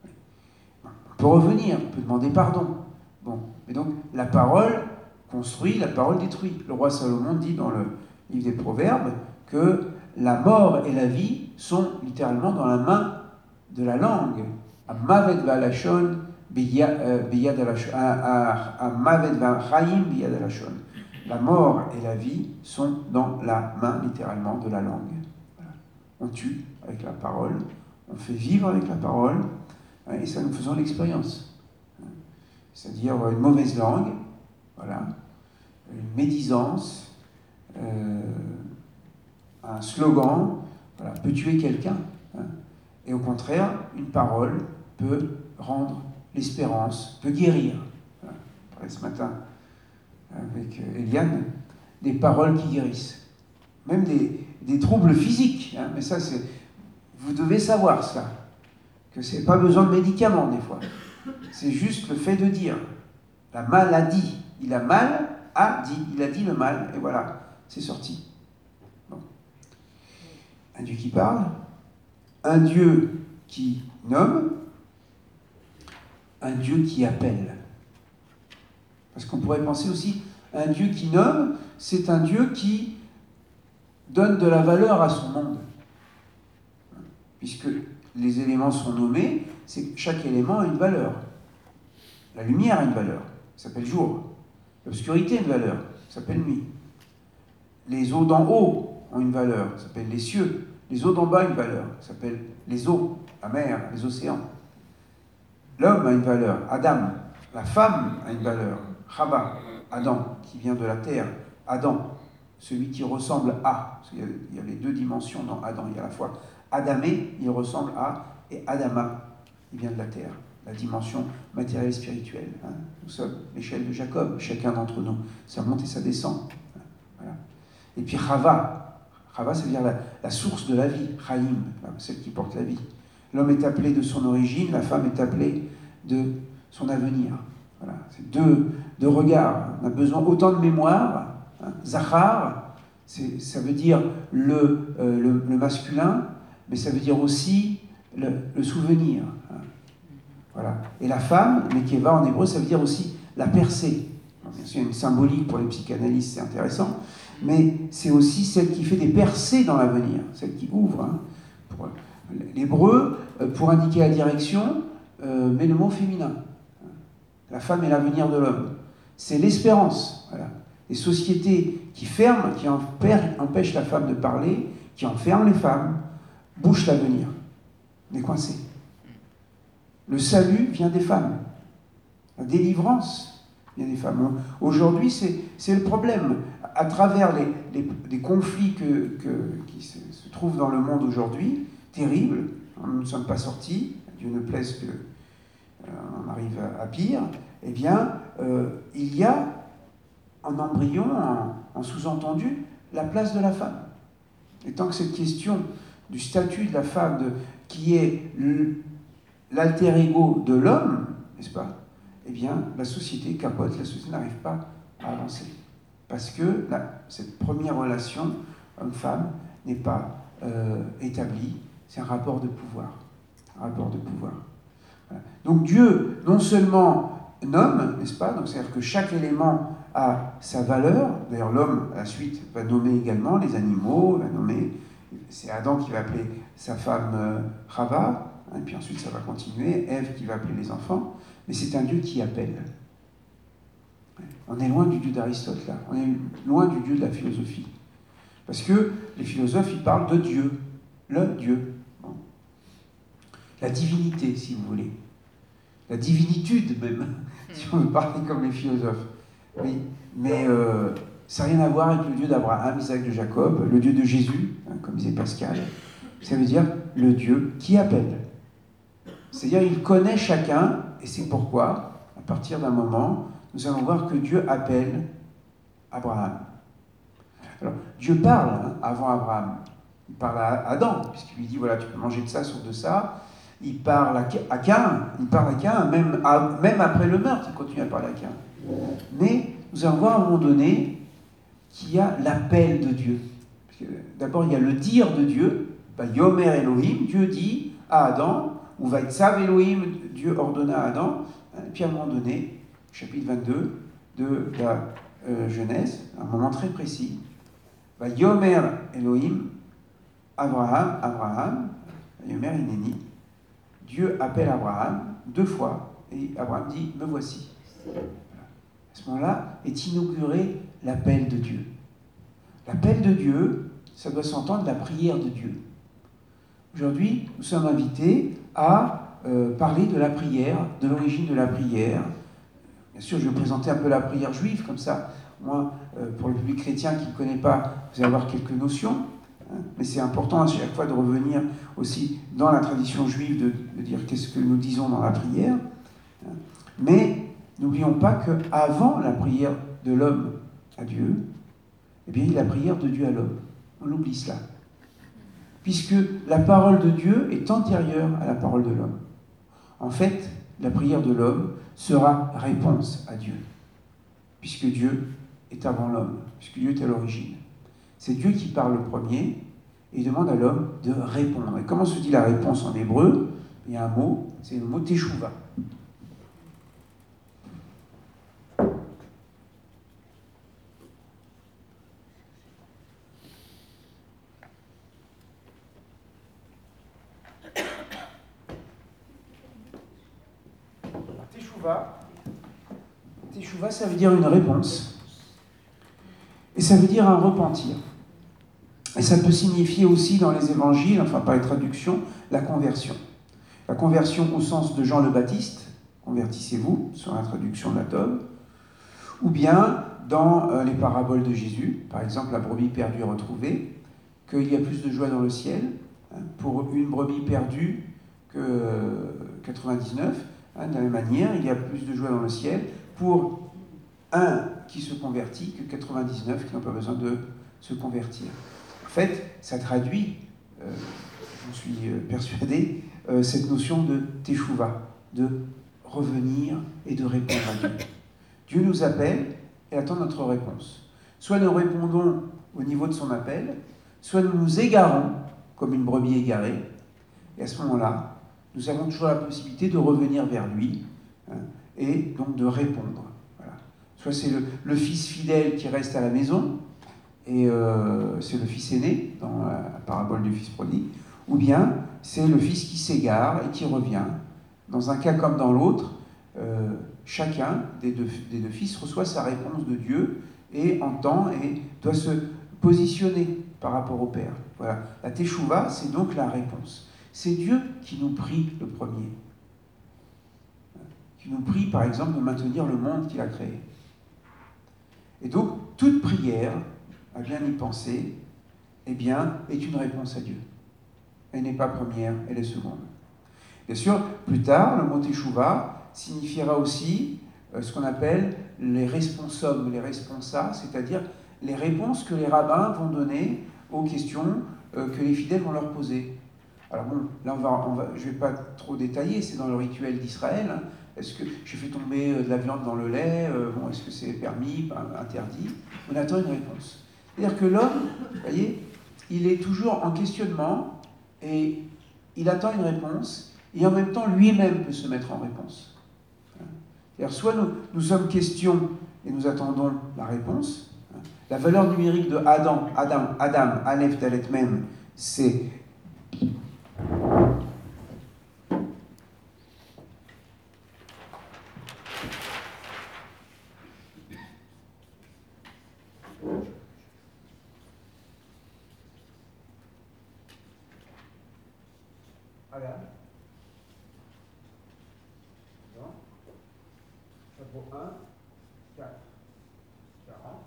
On peut revenir, on peut demander pardon. Bon, mais donc, la parole construit, la parole détruit. Le roi Salomon dit dans le livre des Proverbes que la mort et la vie sont littéralement dans la main de la langue. Amavet v'alashon biyad alashon. Amavet v'chaim biyad alashon. La mort et la vie sont dans la main, littéralement, de la langue. Voilà. On tue avec la parole, on fait vivre avec la parole, et ça nous faisons l'expérience. C'est-à-dire une mauvaise langue, voilà, une médisance, euh, un slogan, voilà, peut tuer quelqu'un. Hein. Et au contraire, une parole peut rendre l'espérance, peut guérir. Voilà. On parlait ce matin avec Eliane, des paroles qui guérissent. Même des, des troubles physiques. Hein, mais ça, c'est, vous devez savoir ça. Que c'est pas besoin de médicaments, des fois. C'est juste le fait de dire. La maladie. Il a mal, a dit. Il a dit le mal, et voilà, c'est sorti. Bon. Un Dieu qui parle, un Dieu qui nomme, un Dieu qui appelle. Parce qu'on pourrait penser aussi, un Dieu qui nomme, c'est un Dieu qui donne de la valeur à son monde. Puisque les éléments sont nommés, c'est que chaque élément a une valeur. La lumière a une valeur, ça s'appelle jour. L'obscurité a une valeur, ça s'appelle nuit. Les eaux d'en haut ont une valeur, ça s'appelle les cieux. Les eaux d'en bas ont une valeur, ça s'appelle les eaux, la mer, les océans. L'homme a une valeur, Adam. La femme a une valeur, Chava, Adam, qui vient de la terre. Adam, celui qui ressemble à. Parce qu'il y a, il y a les deux dimensions dans Adam. Il y a à la fois Adamé, il ressemble à, et Adama, il vient de la terre. La dimension matérielle et spirituelle. Hein. Nous sommes l'échelle de Jacob, chacun d'entre nous. Ça monte et ça descend. Voilà. Et puis Chava. Chava, ça veut dire la, la source de la vie. Chaim, celle qui porte la vie. L'homme est appelé de son origine, la femme est appelée de son avenir. Voilà. C'est deux, deux regards. On a besoin autant de mémoire. Hein. Zachar, c'est, ça veut dire le, euh, le, le masculin, mais ça veut dire aussi le, le souvenir. Hein. Voilà. Et la femme, Nekeva en hébreu, ça veut dire aussi la percée. Bien sûr, il y a une symbolique pour les psychanalystes, c'est intéressant, mais c'est aussi celle qui fait des percées dans l'avenir, celle qui ouvre. Hein, pour l'hébreu, pour indiquer la direction, euh, met le mot féminin. La femme est l'avenir de l'homme. C'est l'espérance. Voilà. Les sociétés qui ferment, qui empêchent la femme de parler, qui enferment les femmes, bouchent l'avenir. On est coincés. Le salut vient des femmes. La délivrance vient des femmes. Aujourd'hui, c'est le problème. À travers les, les, les conflits que, que, qui se, se trouvent dans le monde aujourd'hui, terribles, nous ne sommes pas sortis, Dieu ne plaise que euh, on arrive à, à pire, eh bien, euh, il y a en embryon, en, en sous-entendu, la place de la femme. Et tant que cette question du statut de la femme, de, qui est l'alter ego de l'homme, n'est-ce pas, eh bien, la société capote, la société n'arrive pas à avancer. Parce que la, cette première relation homme-femme n'est pas euh, établie, c'est un rapport de pouvoir. Un rapport de pouvoir. Voilà. Donc Dieu, non seulement nomme, n'est-ce pas, donc c'est-à-dire que chaque élément a sa valeur, d'ailleurs l'homme, à la suite, va nommer également les animaux, va nommer, c'est Adam qui va appeler sa femme euh, Chava, hein, et puis ensuite ça va continuer, Ève qui va appeler les enfants, mais c'est un Dieu qui appelle. On est loin du Dieu d'Aristote, là. On est loin du Dieu de la philosophie. Parce que les philosophes, ils parlent de Dieu. Le Dieu. Bon. La divinité, si vous voulez. La divinitude, même, si on veut parler comme les philosophes. Oui. Mais euh, ça n'a rien à voir avec le Dieu d'Abraham, Isaac, de Jacob, le Dieu de Jésus, hein, comme disait Pascal. Ça veut dire le Dieu qui appelle. C'est-à-dire, il connaît chacun, et c'est pourquoi, à partir d'un moment, nous allons voir que Dieu appelle Abraham. Alors, Dieu parle hein, avant Abraham. Il parle à Adam, puisqu'il lui dit, voilà, tu peux manger de ça, sauf de ça. Il parle à Caïn, il parle à Caïn, même, à, même après le meurtre, il continue à parler à Caïn. Mais nous allons voir à un moment donné qu'il y a l'appel de Dieu. D'abord, il y a le dire de Dieu, bah, Yomer Elohim, Dieu dit à Adam, ou Vaïtsav Elohim, Dieu ordonna à Adam, et puis à un moment donné, chapitre vingt-deux de la euh, Genèse, un moment très précis. Va Yomer Elohim, Abraham, Abraham, Yomer Ineni. Dieu appelle Abraham deux fois, et Abraham dit, me voici. Voilà. À ce moment-là est inauguré l'appel de Dieu. L'appel de Dieu, ça doit s'entendre la prière de Dieu. Aujourd'hui, nous sommes invités à euh, parler de la prière, de l'origine de la prière. Bien sûr, je vais vous présenter un peu la prière juive, comme ça, moi, euh, pour le public chrétien qui ne connaît pas, vous allez avoir quelques notions. Hein, mais c'est important à chaque fois de revenir aussi dans la tradition juive, de, de dire qu'est-ce que nous disons dans la prière. Hein, mais n'oublions pas qu'avant la prière de l'homme à Dieu, eh bien, il y a la prière de Dieu à l'homme. On oublie cela. Puisque la parole de Dieu est antérieure à la parole de l'homme. En fait, la prière de l'homme sera réponse à Dieu, puisque Dieu est avant l'homme, puisque Dieu est à l'origine. C'est Dieu qui parle le premier, et il demande à l'homme de répondre. Et comment se dit la réponse en hébreu? Il y a un mot, c'est le mot teshuva. Teshuva, Teshuva, ça veut dire une réponse. Et ça veut dire un repentir. Et ça peut signifier aussi dans les évangiles, enfin par les traductions, la conversion. La conversion au sens de Jean le Baptiste, convertissez-vous, sur la traduction de la Tome, ou bien dans euh, les paraboles de Jésus, par exemple la brebis perdue et retrouvée, qu'il y a plus de joie dans le ciel hein, pour une brebis perdue que euh, quatre-vingt-dix-neuf. Hein, de la même manière, il y a plus de joie dans le ciel pour un qui se convertit que quatre-vingt-dix-neuf qui n'ont pas besoin de se convertir. En fait, ça traduit, euh, j'en suis persuadé, euh, cette notion de teshuva, de revenir et de répondre à Dieu. Dieu nous appelle et attend notre réponse. Soit nous répondons au niveau de son appel, soit nous nous égarons comme une brebis égarée, et à ce moment-là, nous avons toujours la possibilité de revenir vers lui hein, et donc de répondre. Voilà. Soit c'est le, le fils fidèle qui reste à la maison, et euh, c'est le fils aîné, dans la parabole du fils prodigue, ou bien c'est le fils qui s'égare et qui revient. Dans un cas comme dans l'autre, euh, chacun des deux, des deux fils reçoit sa réponse de Dieu et entend et doit se positionner par rapport au Père. Voilà. La Teshuvah, c'est donc la réponse. C'est Dieu qui nous prie le premier. Qui nous prie, par exemple, de maintenir le monde qu'il a créé. Et donc, toute prière, à bien y penser, eh bien, est une réponse à Dieu. Elle n'est pas première, elle est seconde. Bien sûr, plus tard, le mot Teshuvah signifiera aussi euh, ce qu'on appelle les responsums, les responsa, c'est-à-dire les réponses que les rabbins vont donner aux questions euh, que les fidèles vont leur poser. Alors bon, là, on va, on va, je ne vais pas trop détailler, c'est dans le rituel d'Israël. Hein. Est-ce que j'ai fait tomber de la viande dans le lait euh, bon, est-ce que c'est permis, interdit? On attend une réponse. C'est-à-dire que l'homme, vous voyez, il est toujours en questionnement et il attend une réponse et en même temps lui-même peut se mettre en réponse. C'est-à-dire soit nous, nous sommes questions et nous attendons la réponse. La valeur numérique de Adam, Adam, Adam, Aleph, Dalet, Mem, c'est Adam. Non. Chapeau un, quatre, quarante.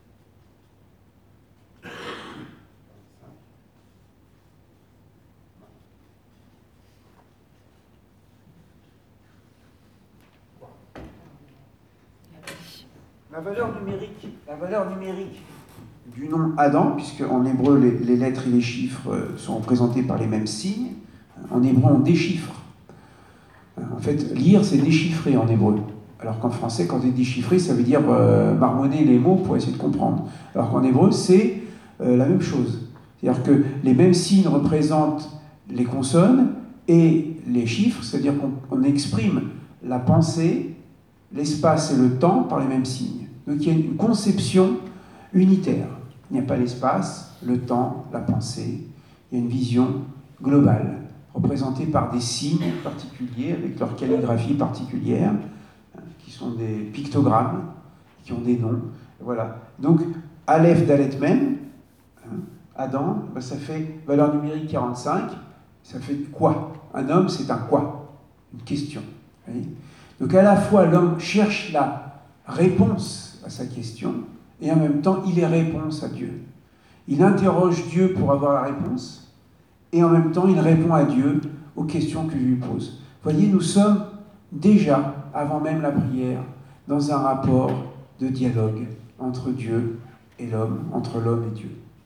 La valeur numérique, la valeur numérique du nom Adam, puisque en hébreu les, les lettres et les chiffres sont représentés par les mêmes signes, en hébreu on déchiffre. En fait, lire c'est déchiffrer en hébreu. Alors qu'en français, quand c'est déchiffré, ça veut dire euh, marmonner les mots pour essayer de comprendre. Alors qu'en hébreu, c'est euh, la même chose. C'est-à-dire que les mêmes signes représentent les consonnes et les chiffres, c'est-à-dire qu'on exprime la pensée, l'espace et le temps par les mêmes signes. Donc il y a une conception unitaire. Il n'y a pas l'espace, le temps, la pensée. Il y a une vision globale, représentée par des signes particuliers, avec leur calligraphie particulière, qui sont des pictogrammes, qui ont des noms. Voilà. Donc, Aleph, Dalet, Mem, Adam, ben ça fait valeur numérique quarante-cinq, ça fait quoi? Un homme, c'est un quoi? Une question. Voyez. Donc, à la fois, l'homme cherche la réponse à sa question, et en même temps, il est réponse à Dieu. Il interroge Dieu pour avoir la réponse, et en même temps, il répond à Dieu aux questions que je lui pose. Voyez, nous sommes déjà, avant même la prière, dans un rapport de dialogue entre Dieu et l'homme, entre l'homme et Dieu.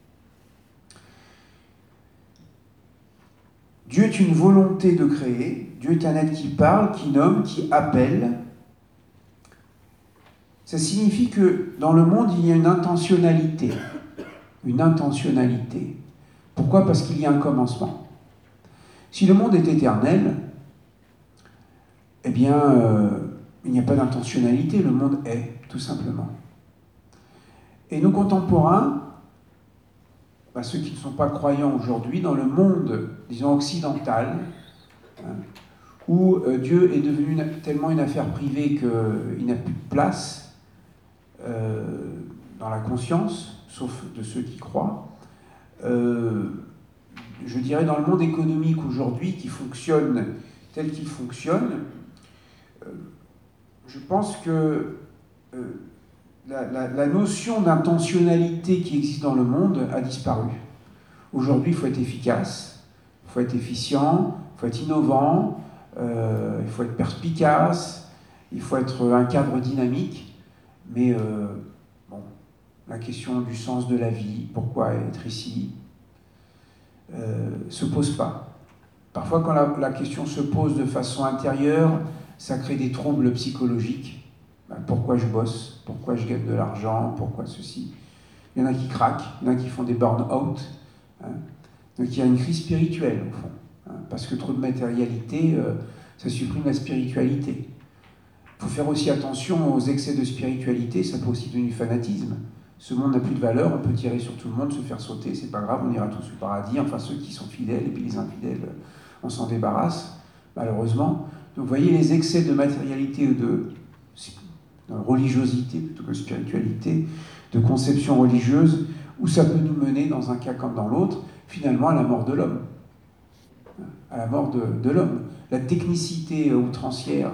Dieu est une volonté de créer, Dieu est un être qui parle, qui nomme, qui appelle. Ça signifie que dans le monde, il y a une intentionnalité. Une intentionnalité. Pourquoi? Parce qu'il y a un commencement. Si le monde est éternel, eh bien, euh, il n'y a pas d'intentionnalité, le monde est, tout simplement. Et nos contemporains, bah, ceux qui ne sont pas croyants aujourd'hui, dans le monde, disons, occidental, hein, où euh, Dieu est devenu une, tellement une affaire privée qu'il n'a plus de place euh, dans la conscience, sauf de ceux qui croient, euh, je dirais dans le monde économique aujourd'hui, qui fonctionne tel qu'il fonctionne, euh, je pense que euh, la, la, la notion d'intentionnalité qui existe dans le monde a disparu. Aujourd'hui, il faut être efficace, il faut être efficient, il faut être innovant, euh, il faut être perspicace, il faut être un cadre dynamique, mais euh, bon, la question du sens de la vie, pourquoi être ici, euh, se pose pas. Parfois, quand la, la question se pose de façon intérieure, ça crée des troubles psychologiques. Ben, pourquoi je bosse? Pourquoi je gagne de l'argent? Pourquoi ceci? Il y en a qui craquent, il y en a qui font des burn-out. Hein. Donc il y a une crise spirituelle, au fond. Hein, parce que trop de matérialité, euh, ça supprime la spiritualité. Il faut faire aussi attention aux excès de spiritualité, ça peut aussi devenir du fanatisme. Ce monde n'a plus de valeur, on peut tirer sur tout le monde, se faire sauter, c'est pas grave, on ira tous au paradis, enfin ceux qui sont fidèles, et puis les infidèles, on s'en débarrasse, malheureusement. Donc vous voyez les excès de matérialité ou de, de religiosité plutôt que de spiritualité, de conception religieuse, où ça peut nous mener, dans un cas comme dans l'autre, finalement à la mort de l'homme. À la mort de, de l'homme. La technicité outrancière,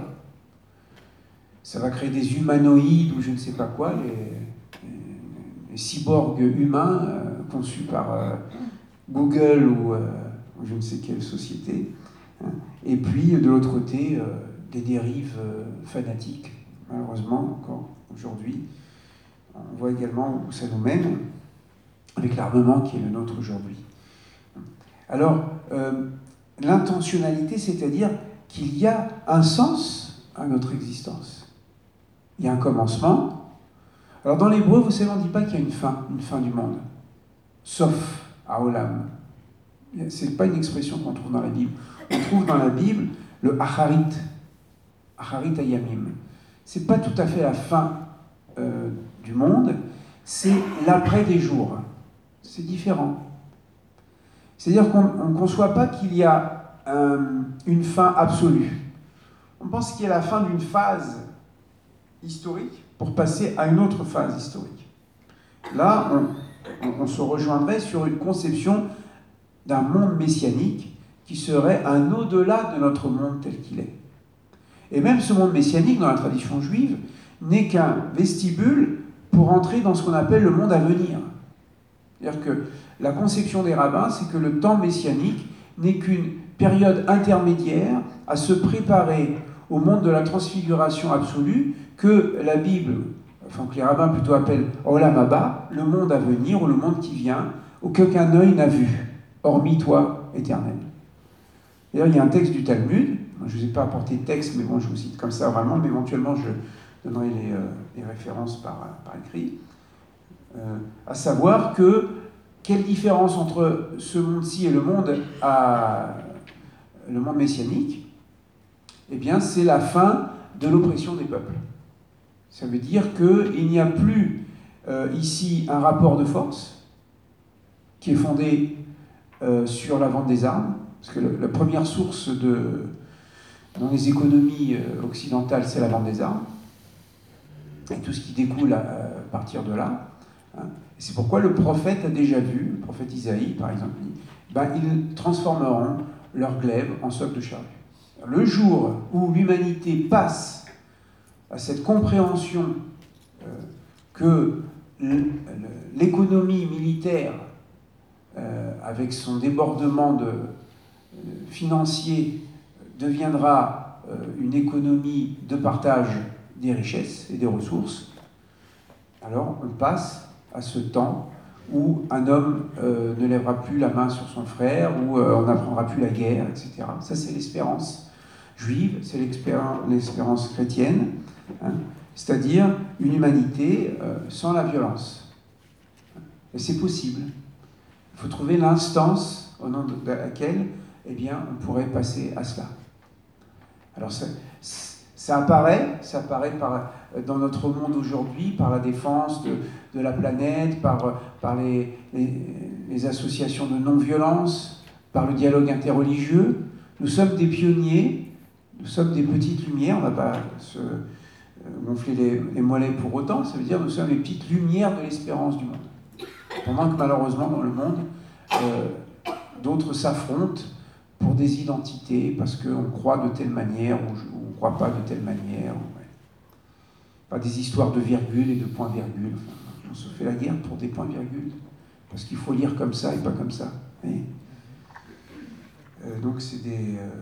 ça va créer des humanoïdes ou je ne sais pas quoi, les, les, les cyborgs humains euh, conçus par euh, Google ou, euh, ou je ne sais quelle société. Hein. Et puis, de l'autre côté, euh, des dérives euh, fanatiques. Malheureusement, encore aujourd'hui, on voit également où ça nous mène avec l'armement qui est le nôtre aujourd'hui. Alors, euh, l'intentionnalité, c'est-à-dire qu'il y a un sens à notre existence. Il y a un commencement. Alors dans l'hébreu, vous savez, on ne dit pas qu'il y a une fin, une fin du monde. Sauf à Olam. Ce n'est pas une expression qu'on trouve dans la Bible. On trouve dans la Bible le Acharit. Acharit Ayamim. Ce n'est pas tout à fait la fin euh, du monde, c'est l'après des jours. C'est différent. C'est-à-dire qu'on ne conçoit pas qu'il y a un, une fin absolue. On pense qu'il y a la fin d'une phase historique pour passer à une autre phase historique. Là, on, on, on se rejoindrait sur une conception d'un monde messianique qui serait un au-delà de notre monde tel qu'il est. Et même ce monde messianique, dans la tradition juive, n'est qu'un vestibule pour entrer dans ce qu'on appelle le monde à venir. C'est-à-dire que la conception des rabbins, c'est que le temps messianique n'est qu'une période intermédiaire à se préparer au monde de la transfiguration absolue que la Bible, enfin que les rabbins plutôt appellent Olam Haba, le monde à venir ou le monde qui vient, qu'aucun œil n'a vu, hormis toi, éternel. D'ailleurs, il y a un texte du Talmud, je ne vous ai pas apporté de texte, mais bon, je vous cite comme ça vraiment, mais éventuellement je donnerai les, euh, les références par, par écrit, euh, à savoir que quelle différence entre ce monde-ci et le monde, à, le monde messianique? Eh bien, c'est la fin de l'oppression des peuples. Ça veut dire qu'il n'y a plus euh, ici un rapport de force qui est fondé euh, sur la vente des armes, parce que le, la première source de, dans les économies euh, occidentales, c'est la vente des armes, et tout ce qui découle à, à partir de là. Hein. C'est pourquoi le prophète a déjà vu, le prophète Isaïe par exemple, ben, ils transformeront leur glaive en soc de charrue. Le jour où l'humanité passe à cette compréhension euh, que l'économie militaire, euh, avec son débordement de, euh, financier, deviendra euh, une économie de partage des richesses et des ressources, alors on passe à ce temps où un homme euh, ne lèvera plus la main sur son frère, où euh, on n'apprendra plus la guerre, et cetera. Ça, c'est l'espérance juive, c'est l'espérance chrétienne, hein, c'est-à-dire une humanité euh, sans la violence. Et c'est possible. Il faut trouver l'instance au nom de laquelle eh bien, on pourrait passer à cela. Alors, ça, ça apparaît, ça apparaît par, dans notre monde aujourd'hui par la défense de, de la planète, par, par les, les, les associations de non-violence, par le dialogue interreligieux. Nous sommes des pionniers, nous sommes des petites lumières, on ne va pas se gonfler les, les mollets pour autant, ça veut dire que nous sommes les petites lumières de l'espérance du monde. Pendant que malheureusement dans le monde, euh, d'autres s'affrontent pour des identités, parce qu'on croit de telle manière, ou on ne croit pas de telle manière. Ou, ouais. Pas des histoires de virgule et de point-virgule. Enfin, on se fait la guerre pour des points-virgules, parce qu'il faut lire comme ça et pas comme ça. Et, euh, donc c'est des... Euh,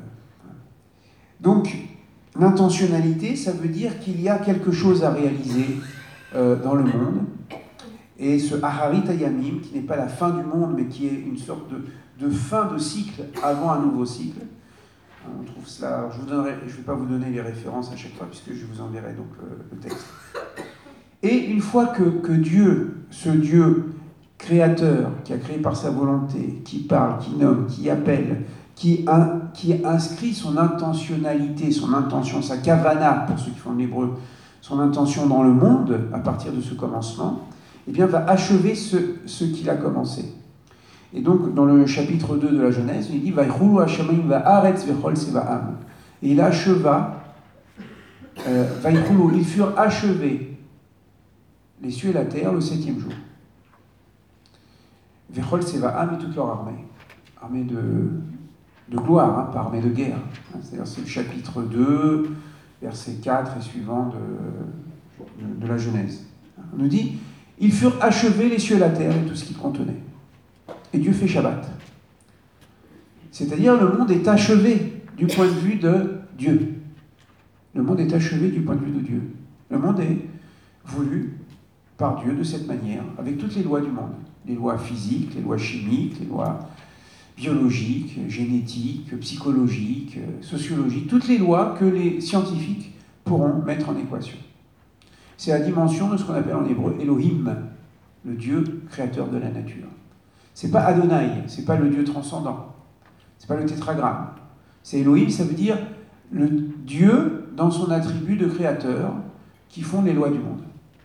donc, l'intentionnalité, ça veut dire qu'il y a quelque chose à réaliser euh, dans le monde. Et ce Aharit Hayamim, qui n'est pas la fin du monde, mais qui est une sorte de, de fin de cycle avant un nouveau cycle. On trouve cela. Alors je ne vais pas vous donner les références à chaque fois, puisque je vous enverrai donc le, le texte. Et une fois que, que Dieu, ce Dieu créateur, qui a créé par sa volonté, qui parle, qui nomme, qui appelle, qui, un, qui inscrit son intentionnalité, son intention, sa kavana, pour ceux qui font l'hébreu, son intention dans le monde, à partir de ce commencement, eh bien, va achever ce, ce qu'il a commencé. Et donc, dans le chapitre deux de la Genèse, il dit « Vaïchulu hashamayim va'aretz vechol sevaam » Et il acheva, euh, Vaïchulu, ils furent achevés, les cieux et la terre, le septième jour. Vechol sevaam et toute leur armée. Armée de, de gloire, hein, pas armée de guerre. Hein, c'est-à-dire, c'est le chapitre deux, verset quatre et suivant de, de, de la Genèse. On nous dit « Ils furent achevés, les cieux et la terre, et tout ce qu'ils contenaient. » Et Dieu fait Shabbat. C'est-à-dire, le monde est achevé du point de vue de Dieu. Le monde est achevé du point de vue de Dieu. Le monde est voulu par Dieu de cette manière, avec toutes les lois du monde. Les lois physiques, les lois chimiques, les lois biologiques, génétiques, psychologiques, sociologiques, toutes les lois que les scientifiques pourront mettre en équation. C'est la dimension de ce qu'on appelle en hébreu Elohim, le Dieu créateur de la nature. C'est pas Adonai, c'est pas le Dieu transcendant, c'est pas le tétragramme. C'est Elohim, ça veut dire le Dieu dans son attribut de créateur qui font les lois du monde.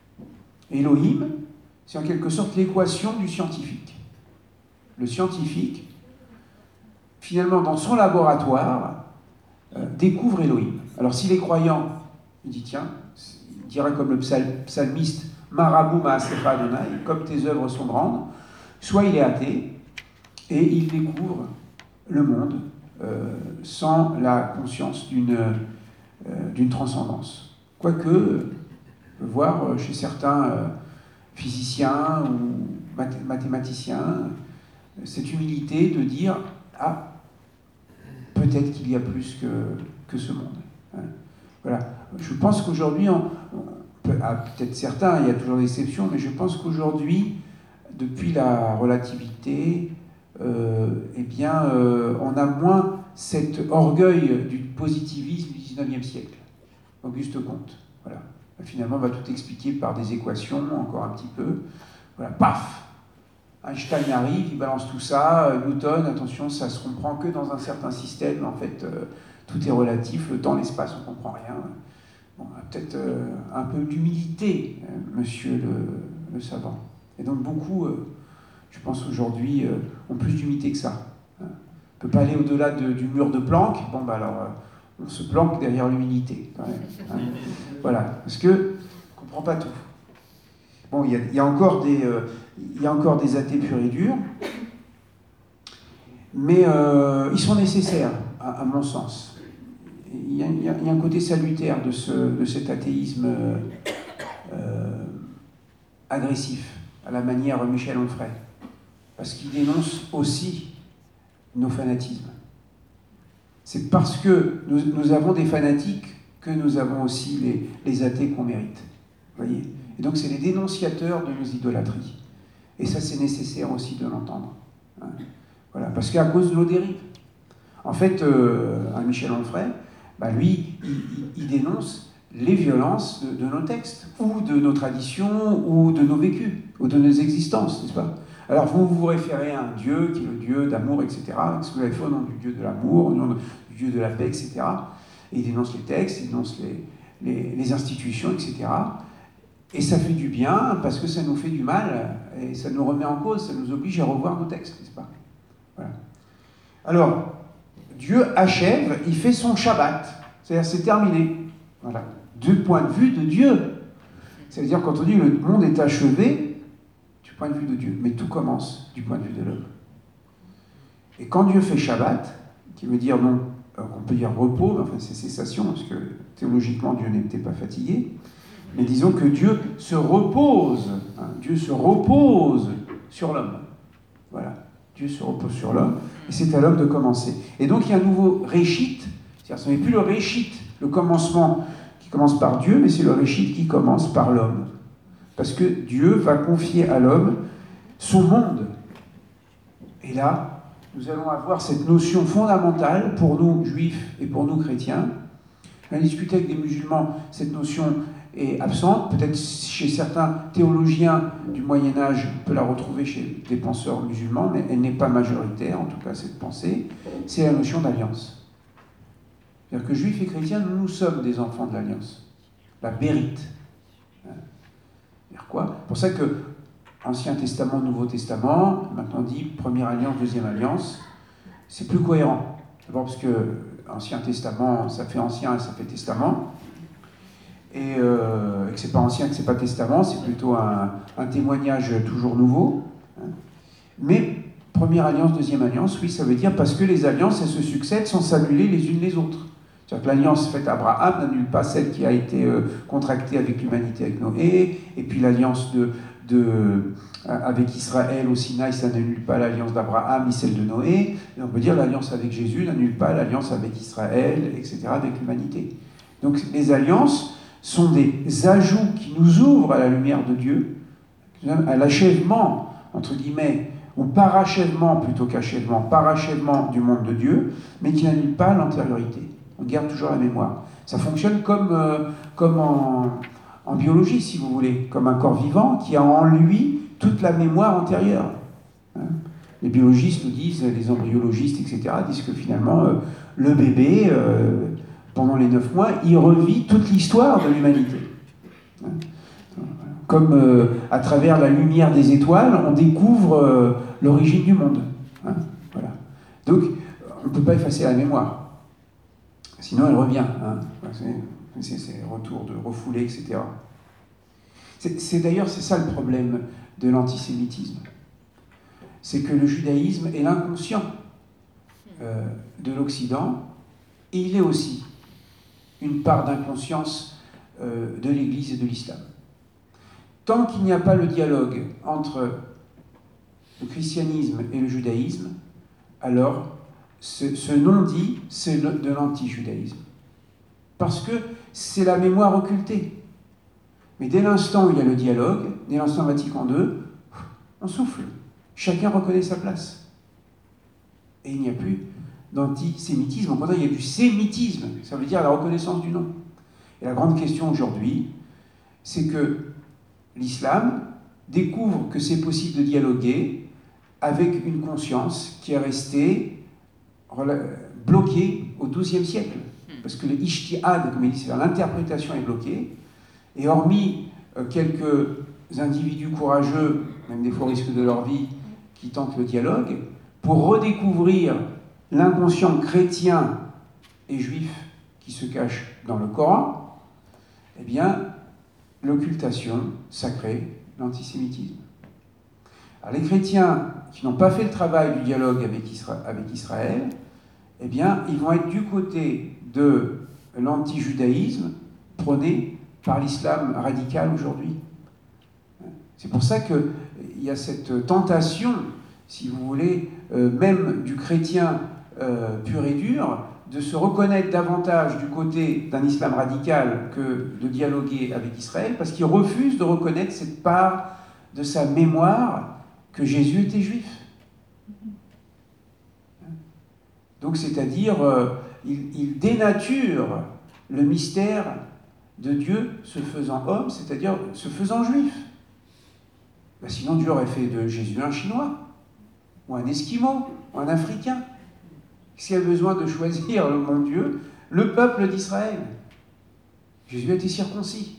Elohim, c'est en quelque sorte l'équation du scientifique. Le scientifique, finalement, dans son laboratoire, euh, découvre Elohim. Alors, s'il est croyant, il dit, tiens, il dira comme le psalmiste, Marabou ma'asecha Adonai, comme tes œuvres sont grandes, soit il est athée, et il découvre le monde euh, sans la conscience d'une euh, d'une transcendance. Quoique, on peut voir chez certains euh, physiciens ou math- mathématiciens cette humilité de dire « Ah, peut-être qu'il y a plus que, que ce monde. Hein. » Voilà. Je pense qu'aujourd'hui, on, on peut, ah, peut-être certains, il y a toujours des exceptions, mais je pense qu'aujourd'hui, depuis la relativité, euh, eh bien, euh, on a moins cet orgueil du positivisme du dix-neuvième siècle. Auguste Comte. Voilà. Finalement, on va tout expliquer par des équations, encore un petit peu. Voilà, paf! Einstein arrive, il balance tout ça. Newton, attention, ça se comprend que dans un certain système. En fait, euh, tout est relatif, le temps, l'espace, on ne comprend rien. Bon, peut-être euh, un peu d'humilité, euh, monsieur le, le savant. Et donc beaucoup, euh, je pense aujourd'hui, euh, ont plus d'humilité que ça. Hein. On ne peut pas aller au-delà de, du mur de Planck. Bon, bah alors, euh, on se planque derrière l'humilité, quand même. Hein. Voilà, parce que on ne comprend pas tout. Bon, il y a, il y a encore des, euh, il y a encore des athées purs et durs, mais euh, ils sont nécessaires, à, à mon sens. Il y, a, il, y a, il y a un côté salutaire de, ce, de cet athéisme euh, euh, agressif, à la manière de Michel Onfray, parce qu'il dénonce aussi nos fanatismes. C'est parce que nous, nous avons des fanatiques que nous avons aussi les, les athées qu'on mérite. Voyez ? Et donc c'est les dénonciateurs de nos idolâtries. Et ça, c'est nécessaire aussi de l'entendre. Hein. Voilà, parce qu'à cause de nos dérives. En fait, euh, un Michel Onfray, bah lui, il, il, il dénonce les violences de, de nos textes, ou de nos traditions, ou de nos vécus, ou de nos existences, n'est-ce pas ? Alors vous vous référez à un Dieu qui est le Dieu d'amour, et cetera. Ce que vous avez fait au nom du Dieu de l'amour, au nom du Dieu de la paix, et cetera. Et il dénonce les textes, il dénonce les, les, les institutions, et cetera. Et ça fait du bien, parce que ça nous fait du mal, et ça nous remet en cause, ça nous oblige à revoir nos textes, n'est-ce pas ? Voilà. Alors, Dieu achève, il fait son Shabbat, c'est-à-dire c'est terminé. Voilà. Du point de vue de Dieu. C'est-à-dire quand on dit le monde est achevé, du point de vue de Dieu, mais tout commence du point de vue de l'homme. Et quand Dieu fait Shabbat, qui veut dire non, on peut dire repos, mais enfin c'est cessation, parce que théologiquement Dieu n'était pas fatigué, mais disons que Dieu se repose, hein, Dieu se repose sur l'homme. Voilà, Dieu se repose sur l'homme, et c'est à l'homme de commencer. Et donc il y a un nouveau réchit, c'est-à-dire ce n'est plus le réchit, le commencement qui commence par Dieu, mais c'est le réchit qui commence par l'homme. Parce que Dieu va confier à l'homme son monde. Et là, nous allons avoir cette notion fondamentale pour nous juifs et pour nous chrétiens. On a discuté avec des musulmans, cette notion est absente. Peut-être chez certains théologiens du Moyen-Âge, on peut la retrouver chez des penseurs musulmans, mais elle n'est pas majoritaire, en tout cas cette pensée, c'est la notion d'alliance. C'est-à-dire que juifs et chrétiens, nous, nous sommes des enfants de l'alliance. La bérite. C'est-à-dire quoi ? C'est pour ça que Ancien Testament, Nouveau Testament, maintenant on dit première alliance, deuxième alliance, c'est plus cohérent. D'abord parce que Ancien Testament, ça fait ancien et ça fait testament. Et, euh, et que c'est pas ancien, que c'est pas testament, c'est plutôt un, un témoignage toujours nouveau. Mais première alliance, deuxième alliance, oui, ça veut dire parce que les alliances, elles se succèdent sans s'annuler les unes les autres. C'est-à-dire que l'alliance faite à Abraham n'annule pas celle qui a été euh, contractée avec l'humanité, avec Noé, et puis l'alliance de, de, avec Israël au Sinaï, ça n'annule pas l'alliance d'Abraham ni celle de Noé. Et on peut dire l'alliance avec Jésus n'annule pas l'alliance avec Israël, et cetera, avec l'humanité. Donc les alliances sont des ajouts qui nous ouvrent à la lumière de Dieu, à l'achèvement, entre guillemets, ou parachèvement plutôt qu'achèvement, parachèvement du monde de Dieu, mais qui n'annule pas l'antériorité. On garde toujours la mémoire. Ça fonctionne comme, euh, comme en, en biologie, si vous voulez, comme un corps vivant qui a en lui toute la mémoire antérieure. Hein ? Les biologistes nous disent, les embryologistes, et cetera, disent que finalement, euh, le bébé, euh, pendant les neuf mois, il revit toute l'histoire de l'humanité. Hein ? Comme euh, à travers la lumière des étoiles, on découvre euh, l'origine du monde. Hein ? Voilà. Donc, on ne peut pas effacer la mémoire. Sinon, elle revient. Hein. C'est, c'est retour de refoulé, et cetera. C'est, c'est d'ailleurs, c'est ça le problème de l'antisémitisme. C'est que le judaïsme est l'inconscient euh, de l'Occident, et il est aussi une part d'inconscience euh, de l'Église et de l'islam. Tant qu'il n'y a pas le dialogue entre le christianisme et le judaïsme, alors ce, ce non-dit, c'est le, de l'anti-judaïsme. Parce que c'est la mémoire occultée. Mais dès l'instant où il y a le dialogue, dès l'instant Vatican deux, on souffle. Chacun reconnaît sa place. Et il n'y a plus d'antisémitisme. Au contraire, il y a du sémitisme. Ça veut dire la reconnaissance du nom. Et la grande question aujourd'hui, c'est que l'islam découvre que c'est possible de dialoguer avec une conscience qui est restée bloquée au douzième siècle. Parce que le ijtihad, comme il dit, c'est-à-dire l'interprétation est bloquée. Et hormis euh, quelques individus courageux, même des fois au risque de leur vie, qui tentent le dialogue, pour redécouvrir l'inconscient chrétien et juif qui se cache dans le Coran, eh bien, l'occultation sacrée, l'antisémitisme. Alors les chrétiens qui n'ont pas fait le travail du dialogue avec, Isra- avec Israël, eh bien, ils vont être du côté de l'anti-judaïsme prôné par l'islam radical aujourd'hui. C'est pour ça qu'il y a cette tentation, si vous voulez, euh, même du chrétien euh, pur et dur, de se reconnaître davantage du côté d'un islam radical que de dialoguer avec Israël, parce qu'il refuse de reconnaître cette part de sa mémoire que Jésus était juif. Donc, c'est-à-dire, euh, il, il dénature le mystère de Dieu se faisant homme, c'est-à-dire se faisant juif. Ben, sinon, Dieu aurait fait de Jésus un Chinois, ou un Esquimau, ou un Africain. S'il y a besoin de choisir le mon Dieu, le peuple d'Israël. Jésus a été circoncis.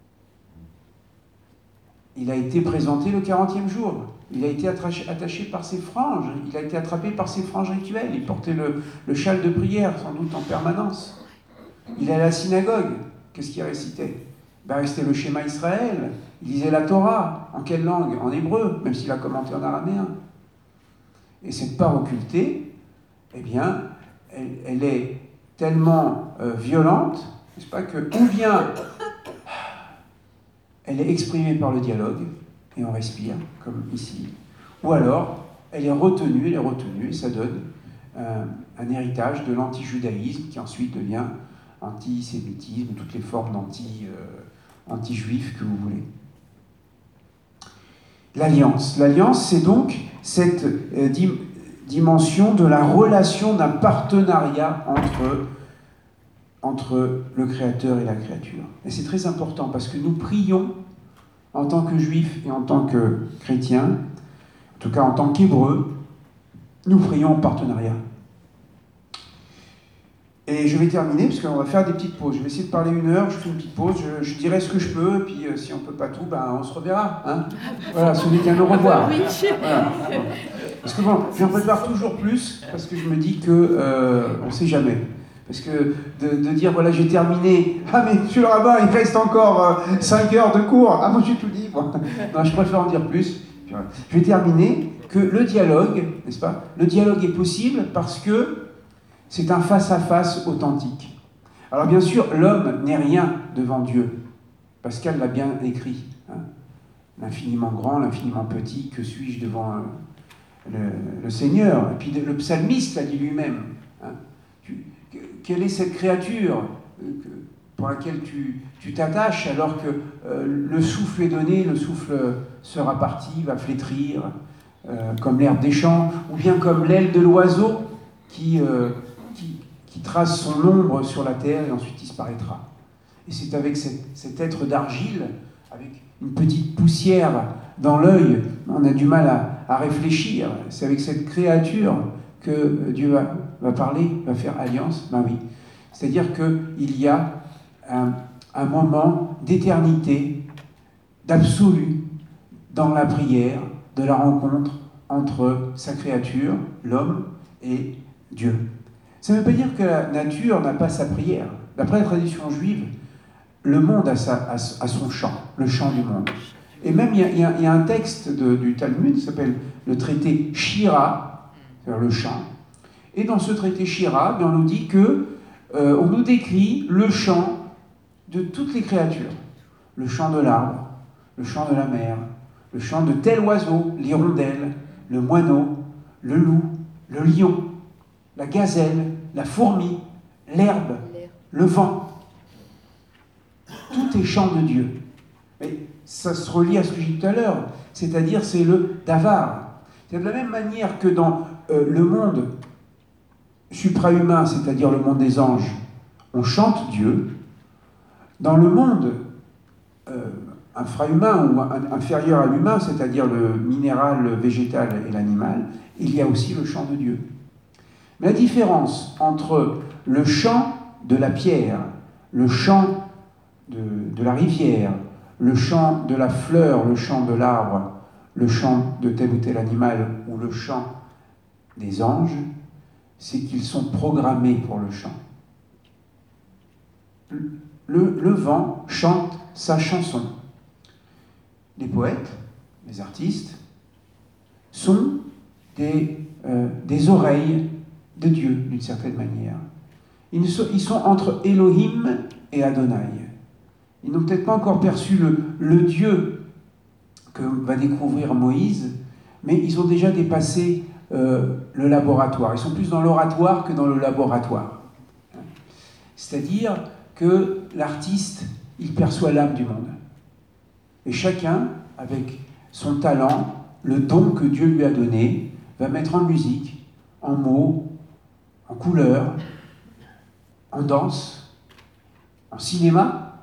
Il a été présenté le quarantième jour. Il a été attaché, attaché par ses franges. Il a été attrapé par ses franges rituelles. Il portait le, le châle de prière, sans doute en permanence. Il allait à la synagogue. Qu'est-ce qu'il récitait ? Ben, restait le schéma Israël. Il lisait la Torah. En quelle langue ? En hébreu, même s'il a commenté en araméen. Et cette part occultée, eh bien, elle, elle est tellement euh, violente, n'est-ce pas, que ou bien elle est exprimée par le dialogue, et on respire, comme ici, ou alors elle est retenue, elle est retenue, et ça donne euh, un héritage de l'anti-judaïsme, qui ensuite devient antisémitisme, toutes les formes d'anti, euh, anti-juifs que vous voulez. L'alliance. L'alliance, c'est donc cette euh, dim- dimension de la relation d'un partenariat entre entre le Créateur et la créature. Et c'est très important parce que nous prions en tant que juifs et en tant que chrétiens, en tout cas en tant qu'hébreux, nous prions en partenariat. Et je vais terminer, parce qu'on va faire des petites pauses. Je vais essayer de parler une heure, je fais une petite pause, je, je dirai ce que je peux, puis euh, si on ne peut pas tout, ben, on se reverra. Hein, voilà, ce n'est qu'un au revoir. Voilà. Parce que bon, j'en prépare toujours plus, parce que je me dis qu'on euh, ne sait jamais. Parce que de, de dire, voilà, j'ai terminé, ah mais monsieur le rabbin, il reste encore euh, cinq heures de cours, ah moi j'ai tout dit. Bon. Non, je préfère en dire plus. Puis, voilà. Je vais terminer que le dialogue, n'est-ce pas? Le dialogue est possible parce que c'est un face-à-face authentique. Alors bien sûr, l'homme n'est rien devant Dieu. Pascal l'a bien écrit. Hein. L'infiniment grand, l'infiniment petit, que suis-je devant euh, le, le Seigneur? Et puis le psalmiste l'a dit lui-même. Hein. Tu, quelle est cette créature euh, pour laquelle tu, tu t'attaches alors que euh, le souffle est donné, le souffle sera parti, va flétrir, euh, comme l'herbe des champs, ou bien comme l'aile de l'oiseau qui... Euh, Qui, qui trace son ombre sur la terre et ensuite disparaîtra. Et c'est avec cet, cet être d'argile, avec une petite poussière dans l'œil, on a du mal à, à réfléchir. C'est avec cette créature que Dieu va, va parler, va faire alliance. Ben oui. C'est-à-dire qu'il y a un, un moment d'éternité, d'absolu, dans la prière, de la rencontre entre sa créature, l'homme, et Dieu. Ça ne veut pas dire que la nature n'a pas sa prière. D'après la tradition juive, le monde a, sa, a, a son chant, le chant du monde. Et même, il y a, il y a, il y a un texte de, du Talmud qui s'appelle le traité Shira, c'est-à-dire le chant. Et dans ce traité Shira, on nous dit que, euh, on nous décrit le chant de toutes les créatures. Le chant de l'arbre, le chant de la mer, le chant de tel oiseau, l'hirondelle, le moineau, le loup, le lion, la gazelle, la fourmi, l'herbe, le vent. Tout est chant de Dieu. Mais ça se relie à ce que j'ai dit tout à l'heure, c'est-à-dire c'est le davar. C'est de la même manière que dans euh, le monde suprahumain, c'est-à-dire le monde des anges, on chante Dieu. Dans le monde euh, infrahumain ou inférieur à l'humain, c'est-à-dire le minéral, le végétal et l'animal, il y a aussi le chant de Dieu. Mais la différence entre le chant de la pierre, le chant de, de la rivière, le chant de la fleur, le chant de l'arbre, le chant de tel ou tel animal ou le chant des anges, c'est qu'ils sont programmés pour le chant. Le, le vent chante sa chanson. Les poètes, les artistes, sont des, euh, des oreilles de Dieu, d'une certaine manière. Ils sont, ils sont entre Elohim et Adonai. Ils n'ont peut-être pas encore perçu le, le Dieu que va découvrir Moïse, mais ils ont déjà dépassé euh, le laboratoire. Ils sont plus dans l'oratoire que dans le laboratoire. C'est-à-dire que l'artiste, il perçoit l'âme du monde. Et chacun, avec son talent, le don que Dieu lui a donné, va mettre en musique, en mots, en couleurs, en danse, en cinéma,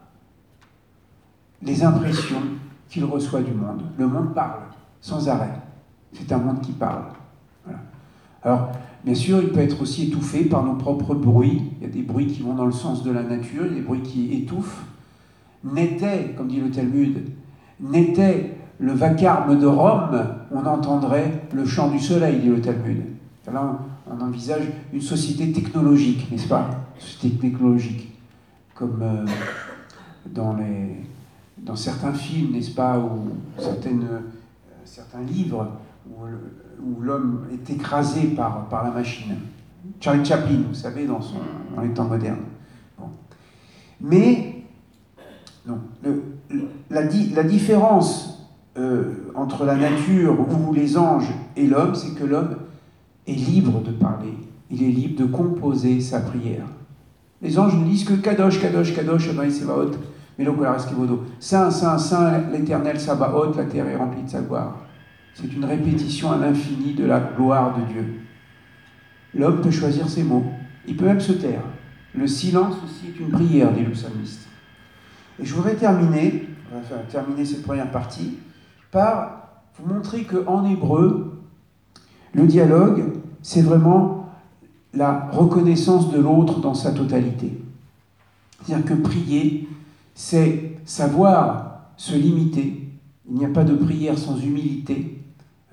les impressions qu'il reçoit du monde. Le monde parle, sans arrêt. C'est un monde qui parle. Voilà. Alors, bien sûr, il peut être aussi étouffé par nos propres bruits. Il y a des bruits qui vont dans le sens de la nature, il y a des bruits qui étouffent. N'était, comme dit le Talmud, n'était le vacarme de Rome, on entendrait le chant du soleil, dit le Talmud. Là, on envisage une société technologique, n'est-ce pas? Une société technologique, comme euh, dans, les, dans certains films, n'est-ce pas, ou certaines, euh, certains livres où, où l'homme est écrasé par, par la machine. Charlie Chaplin, vous savez, dans, son, dans les temps modernes. Bon. Mais, non, le, la, la différence euh, entre la nature ou les anges et l'homme, c'est que l'homme est libre de parler, il est libre de composer sa prière. Les anges ne disent que Kadosh, Kadosh, Kadosh, Adonai Sebaot, Melokolares Kevodo. Saint, Saint, Saint, l'Éternel Sabaoth, la terre est remplie de sa gloire. C'est une répétition à l'infini de la gloire de Dieu. L'homme peut choisir ses mots, il peut même se taire. Le silence aussi est une prière, dit le psalmiste. Et je voudrais terminer, enfin, terminer cette première partie par vous montrer qu'en hébreu, le dialogue, c'est vraiment la reconnaissance de l'autre dans sa totalité. C'est-à-dire que prier, c'est savoir se limiter. Il n'y a pas de prière sans humilité.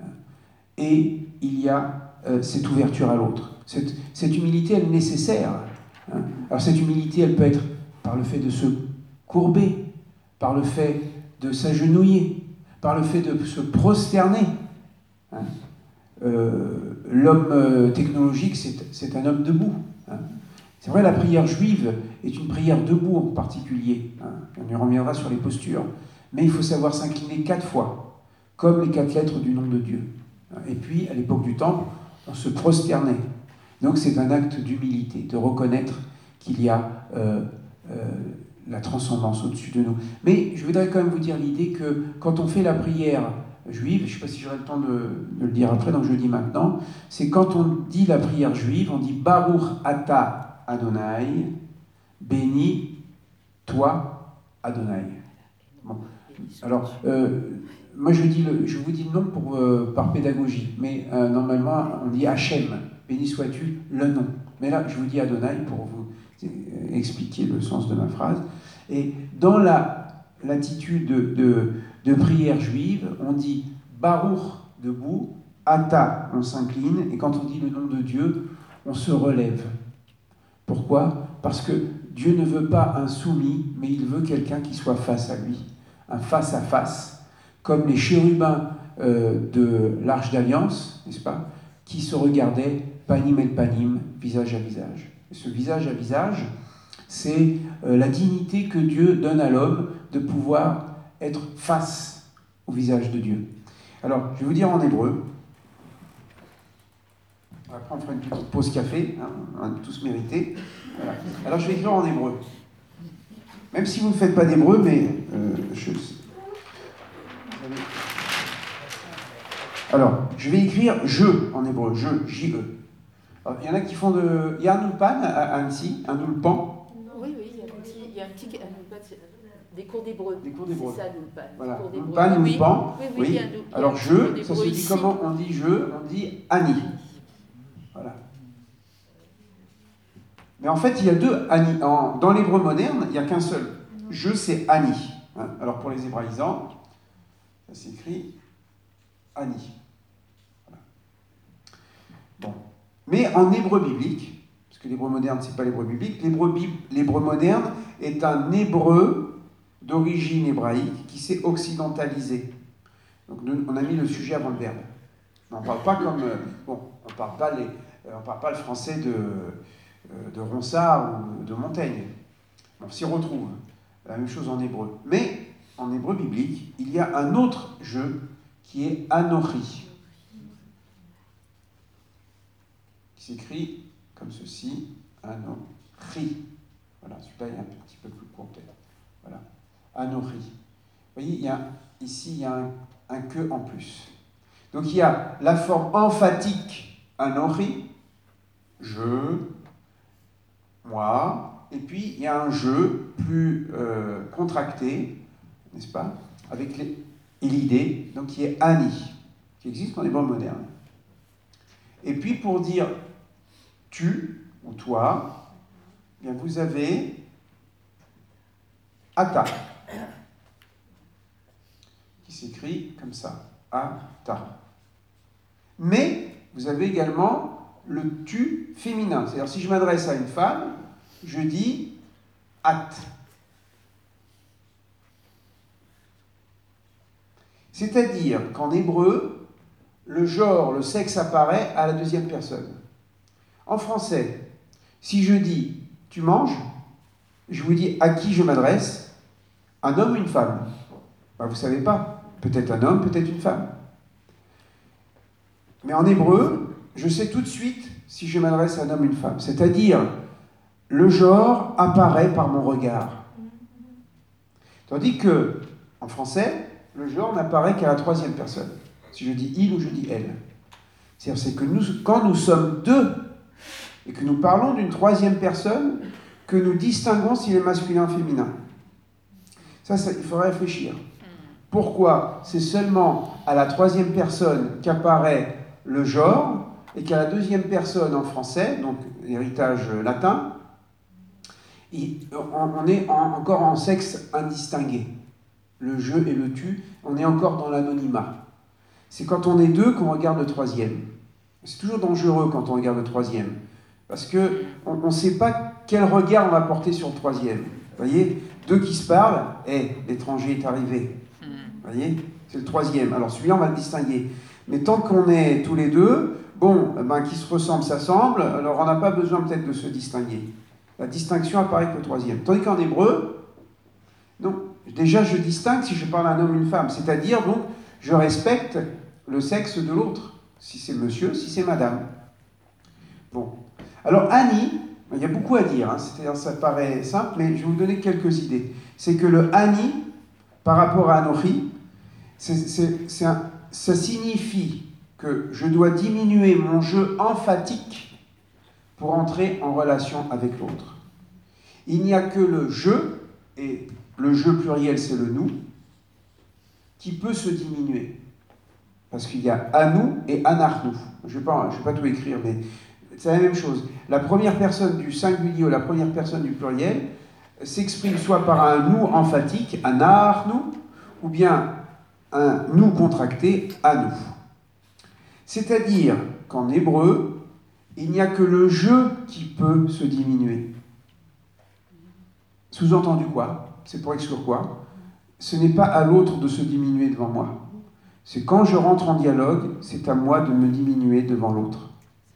Et il y a euh, cette ouverture à l'autre. Cette, cette humilité, elle est nécessaire. Hein. Alors cette humilité, elle peut être par le fait de se courber, par le fait de s'agenouiller, par le fait de se prosterner. Hein. Euh, l'homme euh, technologique, c'est, c'est un homme debout. Hein. C'est vrai, la prière juive est une prière debout en particulier. Hein. On y reviendra sur les postures. Mais il faut savoir s'incliner quatre fois, comme les quatre lettres du nom de Dieu. Et puis, à l'époque du Temple, on se prosternait. Donc c'est un acte d'humilité, de reconnaître qu'il y a euh, euh, la transcendance au-dessus de nous. Mais je voudrais quand même vous dire l'idée que quand on fait la prière juive, je ne sais pas si j'aurai le temps de, de le dire après, donc je le dis maintenant, c'est quand on dit la prière juive, on dit « Baruch ata Adonai, béni toi Adonai ». Bon. Alors, euh, moi je, dis le, je vous dis le nom pour, euh, par pédagogie, mais euh, normalement on dit Hachem, béni sois-tu le nom. Mais là je vous dis Adonai pour vous expliquer le sens de ma phrase. Et dans la, l'attitude de, de, de prière juive, on dit Baruch debout, Ata on s'incline, et quand on dit le nom de Dieu, on se relève. Pourquoi ? Parce que Dieu ne veut pas un soumis, mais il veut quelqu'un qui soit face à lui. Un face à face, comme les chérubins euh, de l'Arche d'Alliance, n'est-ce pas, qui se regardaient panim el panim, visage à visage. Et ce visage à visage, c'est euh, la dignité que Dieu donne à l'homme de pouvoir être face au visage de Dieu. Alors, je vais vous dire en hébreu. Après, on fera une petite pause café, hein, on a tous mérité. Voilà. Alors, je vais écrire en hébreu. Même si vous ne faites pas d'hébreu, mais euh, je... Alors, je vais écrire « je » en hébreu, « je », J E. Alors, il y en a qui font de... Il y a un ulpan à Annecy, un ulpan. Oui, oui, il y a un petit... Il y a un petit un ulpan, des cours d'hébreu. Des cours d'hébreu. C'est ça, l'ulpan. Voilà, ulpan, oui, ulpan. Oui, oui, oui. oui. Un, alors, je, ça se dit ici. comment on dit « je », on dit « Annie ». Voilà. Mais en fait, il y a deux Annie. En, dans l'hébreu moderne, il n'y a qu'un seul. Je, c'est Annie. Hein. Alors, pour les hébraïsants, ça s'écrit Annie. Voilà. Bon. Mais en hébreu biblique, parce que l'hébreu moderne, ce n'est pas l'hébreu biblique, l'hébreu, l'hébreu moderne est un hébreu d'origine hébraïque qui s'est occidentalisé. Donc, nous, on a mis le sujet avant le verbe. On ne parle pas comme... Euh, bon, on ne parle pas les... On parle pas le français de, de Ronsard ou de Montaigne. On s'y retrouve. La même chose en hébreu. Mais, en hébreu biblique, il y a un autre jeu qui est Anochi, qui s'écrit comme ceci, Anochi. Voilà, celui-là est un petit peu plus court peut-être. Voilà, Anochi. Vous voyez, il y a, ici, il y a un, un que en plus. Donc, il y a la forme emphatique Anochi, je, moi, et puis il y a un je plus euh, contracté, n'est-ce pas, avec les, et l'idée, donc qui est Annie, qui existe en hébreu moderne. Et puis pour dire tu ou toi, eh bien vous avez Ata, qui s'écrit comme ça, Ata. Mais vous avez également le tu féminin. C'est-à-dire, si je m'adresse à une femme, je dis at. C'est-à-dire qu'en hébreu, le genre, le sexe apparaît à la deuxième personne. En français, si je dis tu manges, je vous dis à qui je m'adresse, un homme ou une femme. Ben, vous ne savez pas. Peut-être un homme, peut-être une femme. Mais en hébreu, je sais tout de suite si je m'adresse à un homme ou une femme. C'est-à-dire, le genre apparaît par mon regard. Tandis que, en français, le genre n'apparaît qu'à la troisième personne. Si je dis il ou je dis elle. C'est-à-dire, c'est que nous, quand nous sommes deux et que nous parlons d'une troisième personne, que nous distinguons s'il est masculin ou féminin. Ça, ça il faudrait réfléchir. Pourquoi c'est seulement à la troisième personne qu'apparaît le genre et qu'à la deuxième personne en français, donc héritage latin, on est encore en sexe indistingué. Le je et le tu, on est encore dans l'anonymat. C'est quand on est deux qu'on regarde le troisième. C'est toujours dangereux quand on regarde le troisième, parce qu'on ne sait pas quel regard on va porter sur le troisième. Vous voyez, deux qui se parlent, et eh, l'étranger est arrivé. Vous voyez, c'est le troisième. Alors celui-là, on va le distinguer. Mais tant qu'on est tous les deux, bon, ben, qui se ressemblent, s'assemblent, alors on n'a pas besoin peut-être de se distinguer. La distinction apparaît que le troisième. Tandis qu'en hébreu, non. Déjà, je distingue si je parle à un homme ou une femme. C'est-à-dire, donc, je respecte le sexe de l'autre. Si c'est monsieur, si c'est madame. Bon. Alors, Annie, il y a beaucoup à dire. Hein, c'est-à-dire, ça paraît simple, mais je vais vous donner quelques idées. C'est que le Annie, par rapport à Anochi, c'est, c'est, c'est un, ça signifie que je dois diminuer mon jeu emphatique pour entrer en relation avec l'autre. Il n'y a que le je, et le je pluriel c'est le nous, qui peut se diminuer. Parce qu'il y a à nous et anarnou. Je ne vais pas, je vais pas tout écrire, mais c'est la même chose. La première personne du singulier ou la première personne du pluriel s'exprime soit par un nous emphatique, anarnou, ou bien un nous contracté, à nous. C'est-à-dire qu'en hébreu, il n'y a que le je qui peut se diminuer. Sous-entendu quoi? C'est pour exclure quoi? Ce n'est pas à l'autre de se diminuer devant moi. C'est quand je rentre en dialogue, c'est à moi de me diminuer devant l'autre.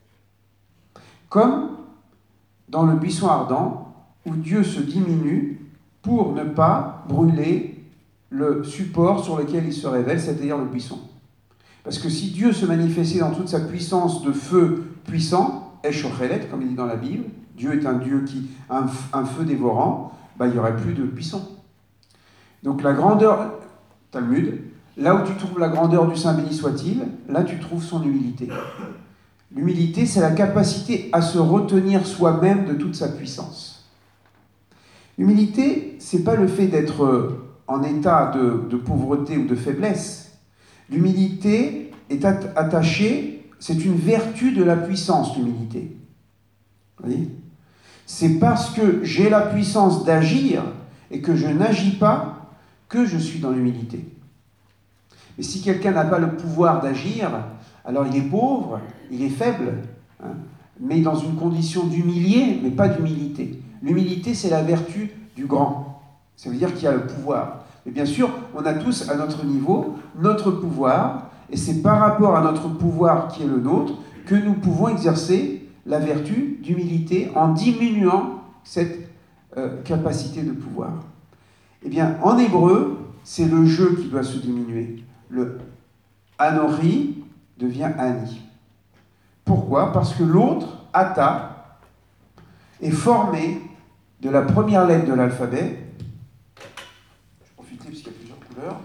Comme dans le buisson ardent, où Dieu se diminue pour ne pas brûler le support sur lequel il se révèle, c'est-à-dire le buisson. Parce que si Dieu se manifestait dans toute sa puissance de feu puissant, Eshochelet, comme il dit dans la Bible, Dieu est un Dieu qui a un, un feu dévorant, bah, il n'y aurait plus de buisson. Donc la grandeur, Talmud, là où tu trouves la grandeur du Saint béni soit-il, là tu trouves son humilité. L'humilité, c'est la capacité à se retenir soi-même de toute sa puissance. L'humilité, c'est pas le fait d'être en état de, de pauvreté ou de faiblesse. L'humilité est attachée, c'est une vertu de la puissance, l'humilité. Vous voyez ? C'est parce que j'ai la puissance d'agir et que je n'agis pas que je suis dans l'humilité. Mais si quelqu'un n'a pas le pouvoir d'agir, alors il est pauvre, il est faible, hein, mais dans une condition d'humilier, mais pas d'humilité. L'humilité, c'est la vertu du grand. Ça veut dire qu'il y a le pouvoir. Mais bien sûr, on a tous à notre niveau notre pouvoir, et c'est par rapport à notre pouvoir qui est le nôtre que nous pouvons exercer la vertu d'humilité en diminuant cette euh, capacité de pouvoir. Eh bien, en hébreu, c'est le je qui doit se diminuer. Le anori devient ani. Pourquoi? Parce que l'autre, ata, est formé de la première lettre de l'alphabet. Je vais profiter parce qu'il y a plusieurs couleurs.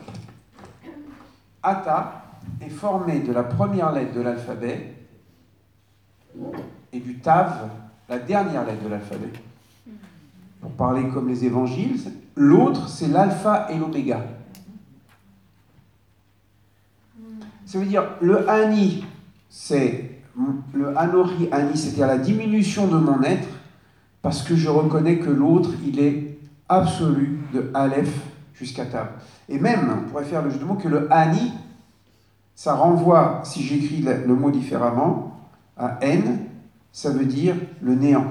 Ata est formé de la première lettre de l'alphabet et du tav, la dernière lettre de l'alphabet. Pour parler comme les évangiles, l'autre, c'est l'alpha et l'oméga. Ça veut dire, le ani, c'est le anori ani, c'est-à-dire la diminution de mon être, parce que je reconnais que l'autre, il est absolu de Aleph jusqu'à Tav. Et même, on pourrait faire le jeu de mots que le ani, ça renvoie, si j'écris le mot différemment, à N, ça veut dire le néant.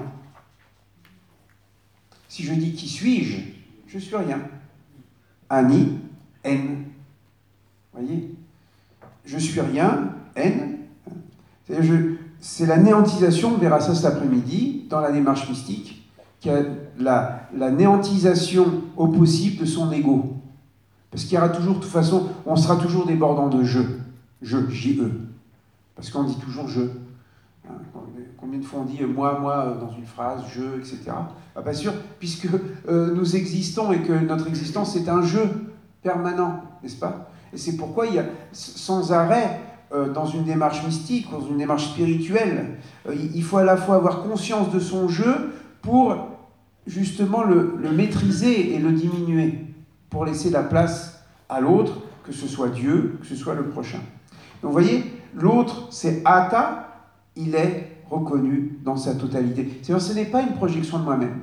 Si je dis qui suis-je, je suis rien. Ani, N. Vous voyez? Je suis rien, N. C'est, je, c'est la néantisation, on verra ça cet après-midi, dans la démarche mystique, qui a la, la néantisation au possible de son ego. Parce qu'il y aura toujours, de toute façon, on sera toujours débordant de je. Je, J-E. Parce qu'on dit toujours je. Combien de fois on dit moi, moi dans une phrase, je, et cetera. Ah, pas sûr, puisque euh, nous existons et que notre existence est un jeu permanent, n'est-ce pas? Et c'est pourquoi il y a sans arrêt, euh, dans une démarche mystique, dans une démarche spirituelle, euh, il faut à la fois avoir conscience de son jeu pour justement le, le maîtriser et le diminuer pour laisser la place à l'autre, que ce soit Dieu, que ce soit le prochain. Donc vous voyez, l'autre, c'est ata, il est reconnu dans sa totalité. C'est-à-dire, ce n'est pas une projection de moi-même.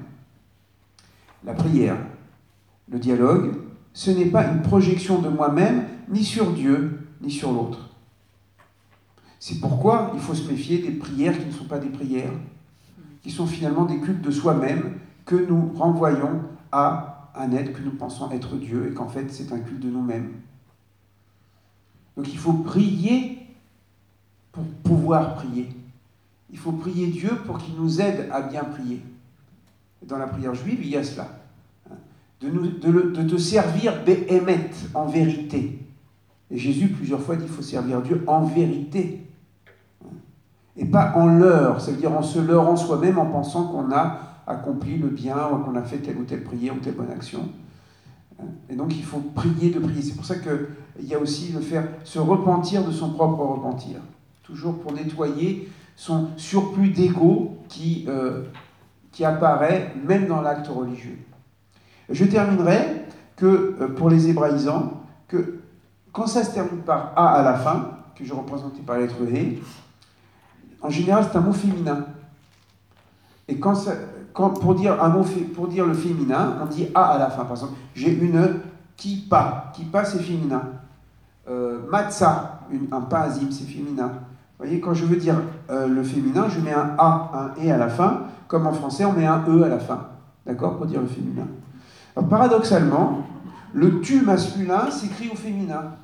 La prière, le dialogue, ce n'est pas une projection de moi-même, ni sur Dieu, ni sur l'autre. C'est pourquoi il faut se méfier des prières qui ne sont pas des prières, qui sont finalement des cultes de soi-même que nous renvoyons à un être que nous pensons être Dieu, et qu'en fait c'est un culte de nous-mêmes. Donc il faut prier pour pouvoir prier. Il faut prier Dieu pour qu'il nous aide à bien prier. Dans la prière juive, il y a cela. De, nous, de, le, de te servir béhémet, en vérité. Et Jésus, plusieurs fois, dit qu'il faut servir Dieu en vérité. Et pas en leurre, c'est-à-dire en se leurrant soi-même en pensant qu'on a accompli le bien, ou qu'on a fait telle ou telle prière ou telle bonne action. Et donc il faut prier de prier. C'est pour ça qu'il y a aussi le faire se repentir de son propre repentir. Toujours pour nettoyer son surplus d'ego qui, euh, qui apparaît même dans l'acte religieux. Je terminerai que, euh, pour les hébraïsants, que quand ça se termine par A à la fin, que je représentais par la lettre He, en général c'est un mot féminin. Et quand, ça, quand pour, dire un mot, pour dire le féminin, on dit A à la fin. Par exemple, j'ai une kippa. Kippa, c'est féminin. Euh, matzah, une, un pain azim, c'est féminin. Vous voyez, quand je veux dire euh, le féminin, je mets un A, un E à la fin, comme en français, on met un E à la fin. D'accord? Pour dire le féminin. Alors, paradoxalement, le tu masculin s'écrit au féminin.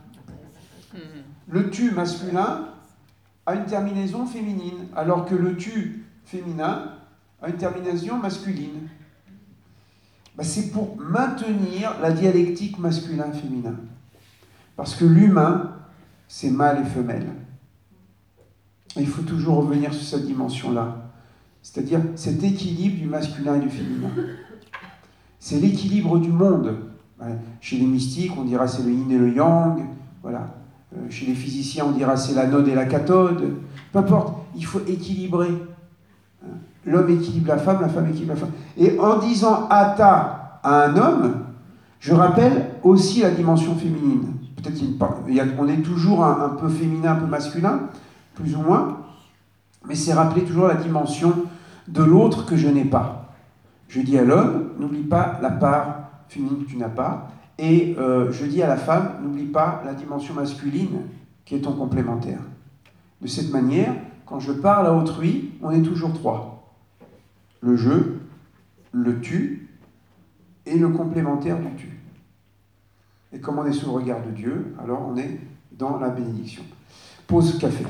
Le tu masculin a une terminaison féminine, alors que le tu féminin a une terminaison masculine. Ben, c'est pour maintenir la dialectique masculin-féminin. Parce que l'humain, c'est mâle et femelle. Et il faut toujours revenir sur cette dimension-là. C'est-à-dire cet équilibre du masculin et du féminin. C'est l'équilibre du monde. Chez les mystiques, on dira c'est le yin et le yang. Voilà. Chez les physiciens, on dira c'est l'anode et la cathode. Peu importe, il faut équilibrer. L'homme équilibre la femme, la femme équilibre la femme. Et en disant ata à un homme, je rappelle aussi la dimension féminine. Peut-être qu'on est toujours un, un peu féminin, un peu masculin, plus ou moins, mais c'est rappeler toujours la dimension de l'autre que je n'ai pas. Je dis à l'homme, n'oublie pas la part féminine que tu n'as pas, et euh, je dis à la femme, n'oublie pas la dimension masculine qui est ton complémentaire. De cette manière, quand je parle à autrui, on est toujours trois. Le je, le tu, et le complémentaire du tu. Et comme on est sous le regard de Dieu, alors on est dans la bénédiction. Pause café.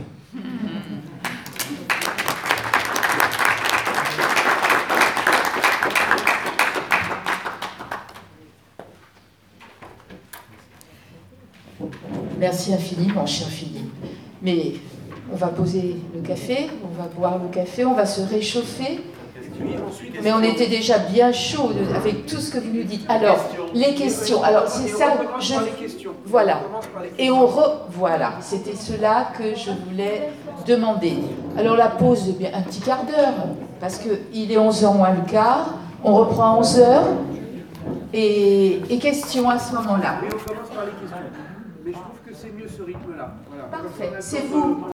Merci infiniment, cher Philippe. Mais on va poser le café, on va boire le café, on va se réchauffer. Mais on était déjà bien chaud avec tout ce que vous nous dites. Alors, les questions. Alors, c'est ça. Je... Voilà. Et on re... Voilà. C'était cela que je voulais demander. Alors, la pause, eh bien, un petit quart d'heure. Parce qu'il est onze heures moins le quart. On reprend à onze heures. Et, et questions à ce moment-là. Mais on commence par les questions. Mais je trouve que c'est mieux ce rythme-là. Voilà. Parfait. C'est vous.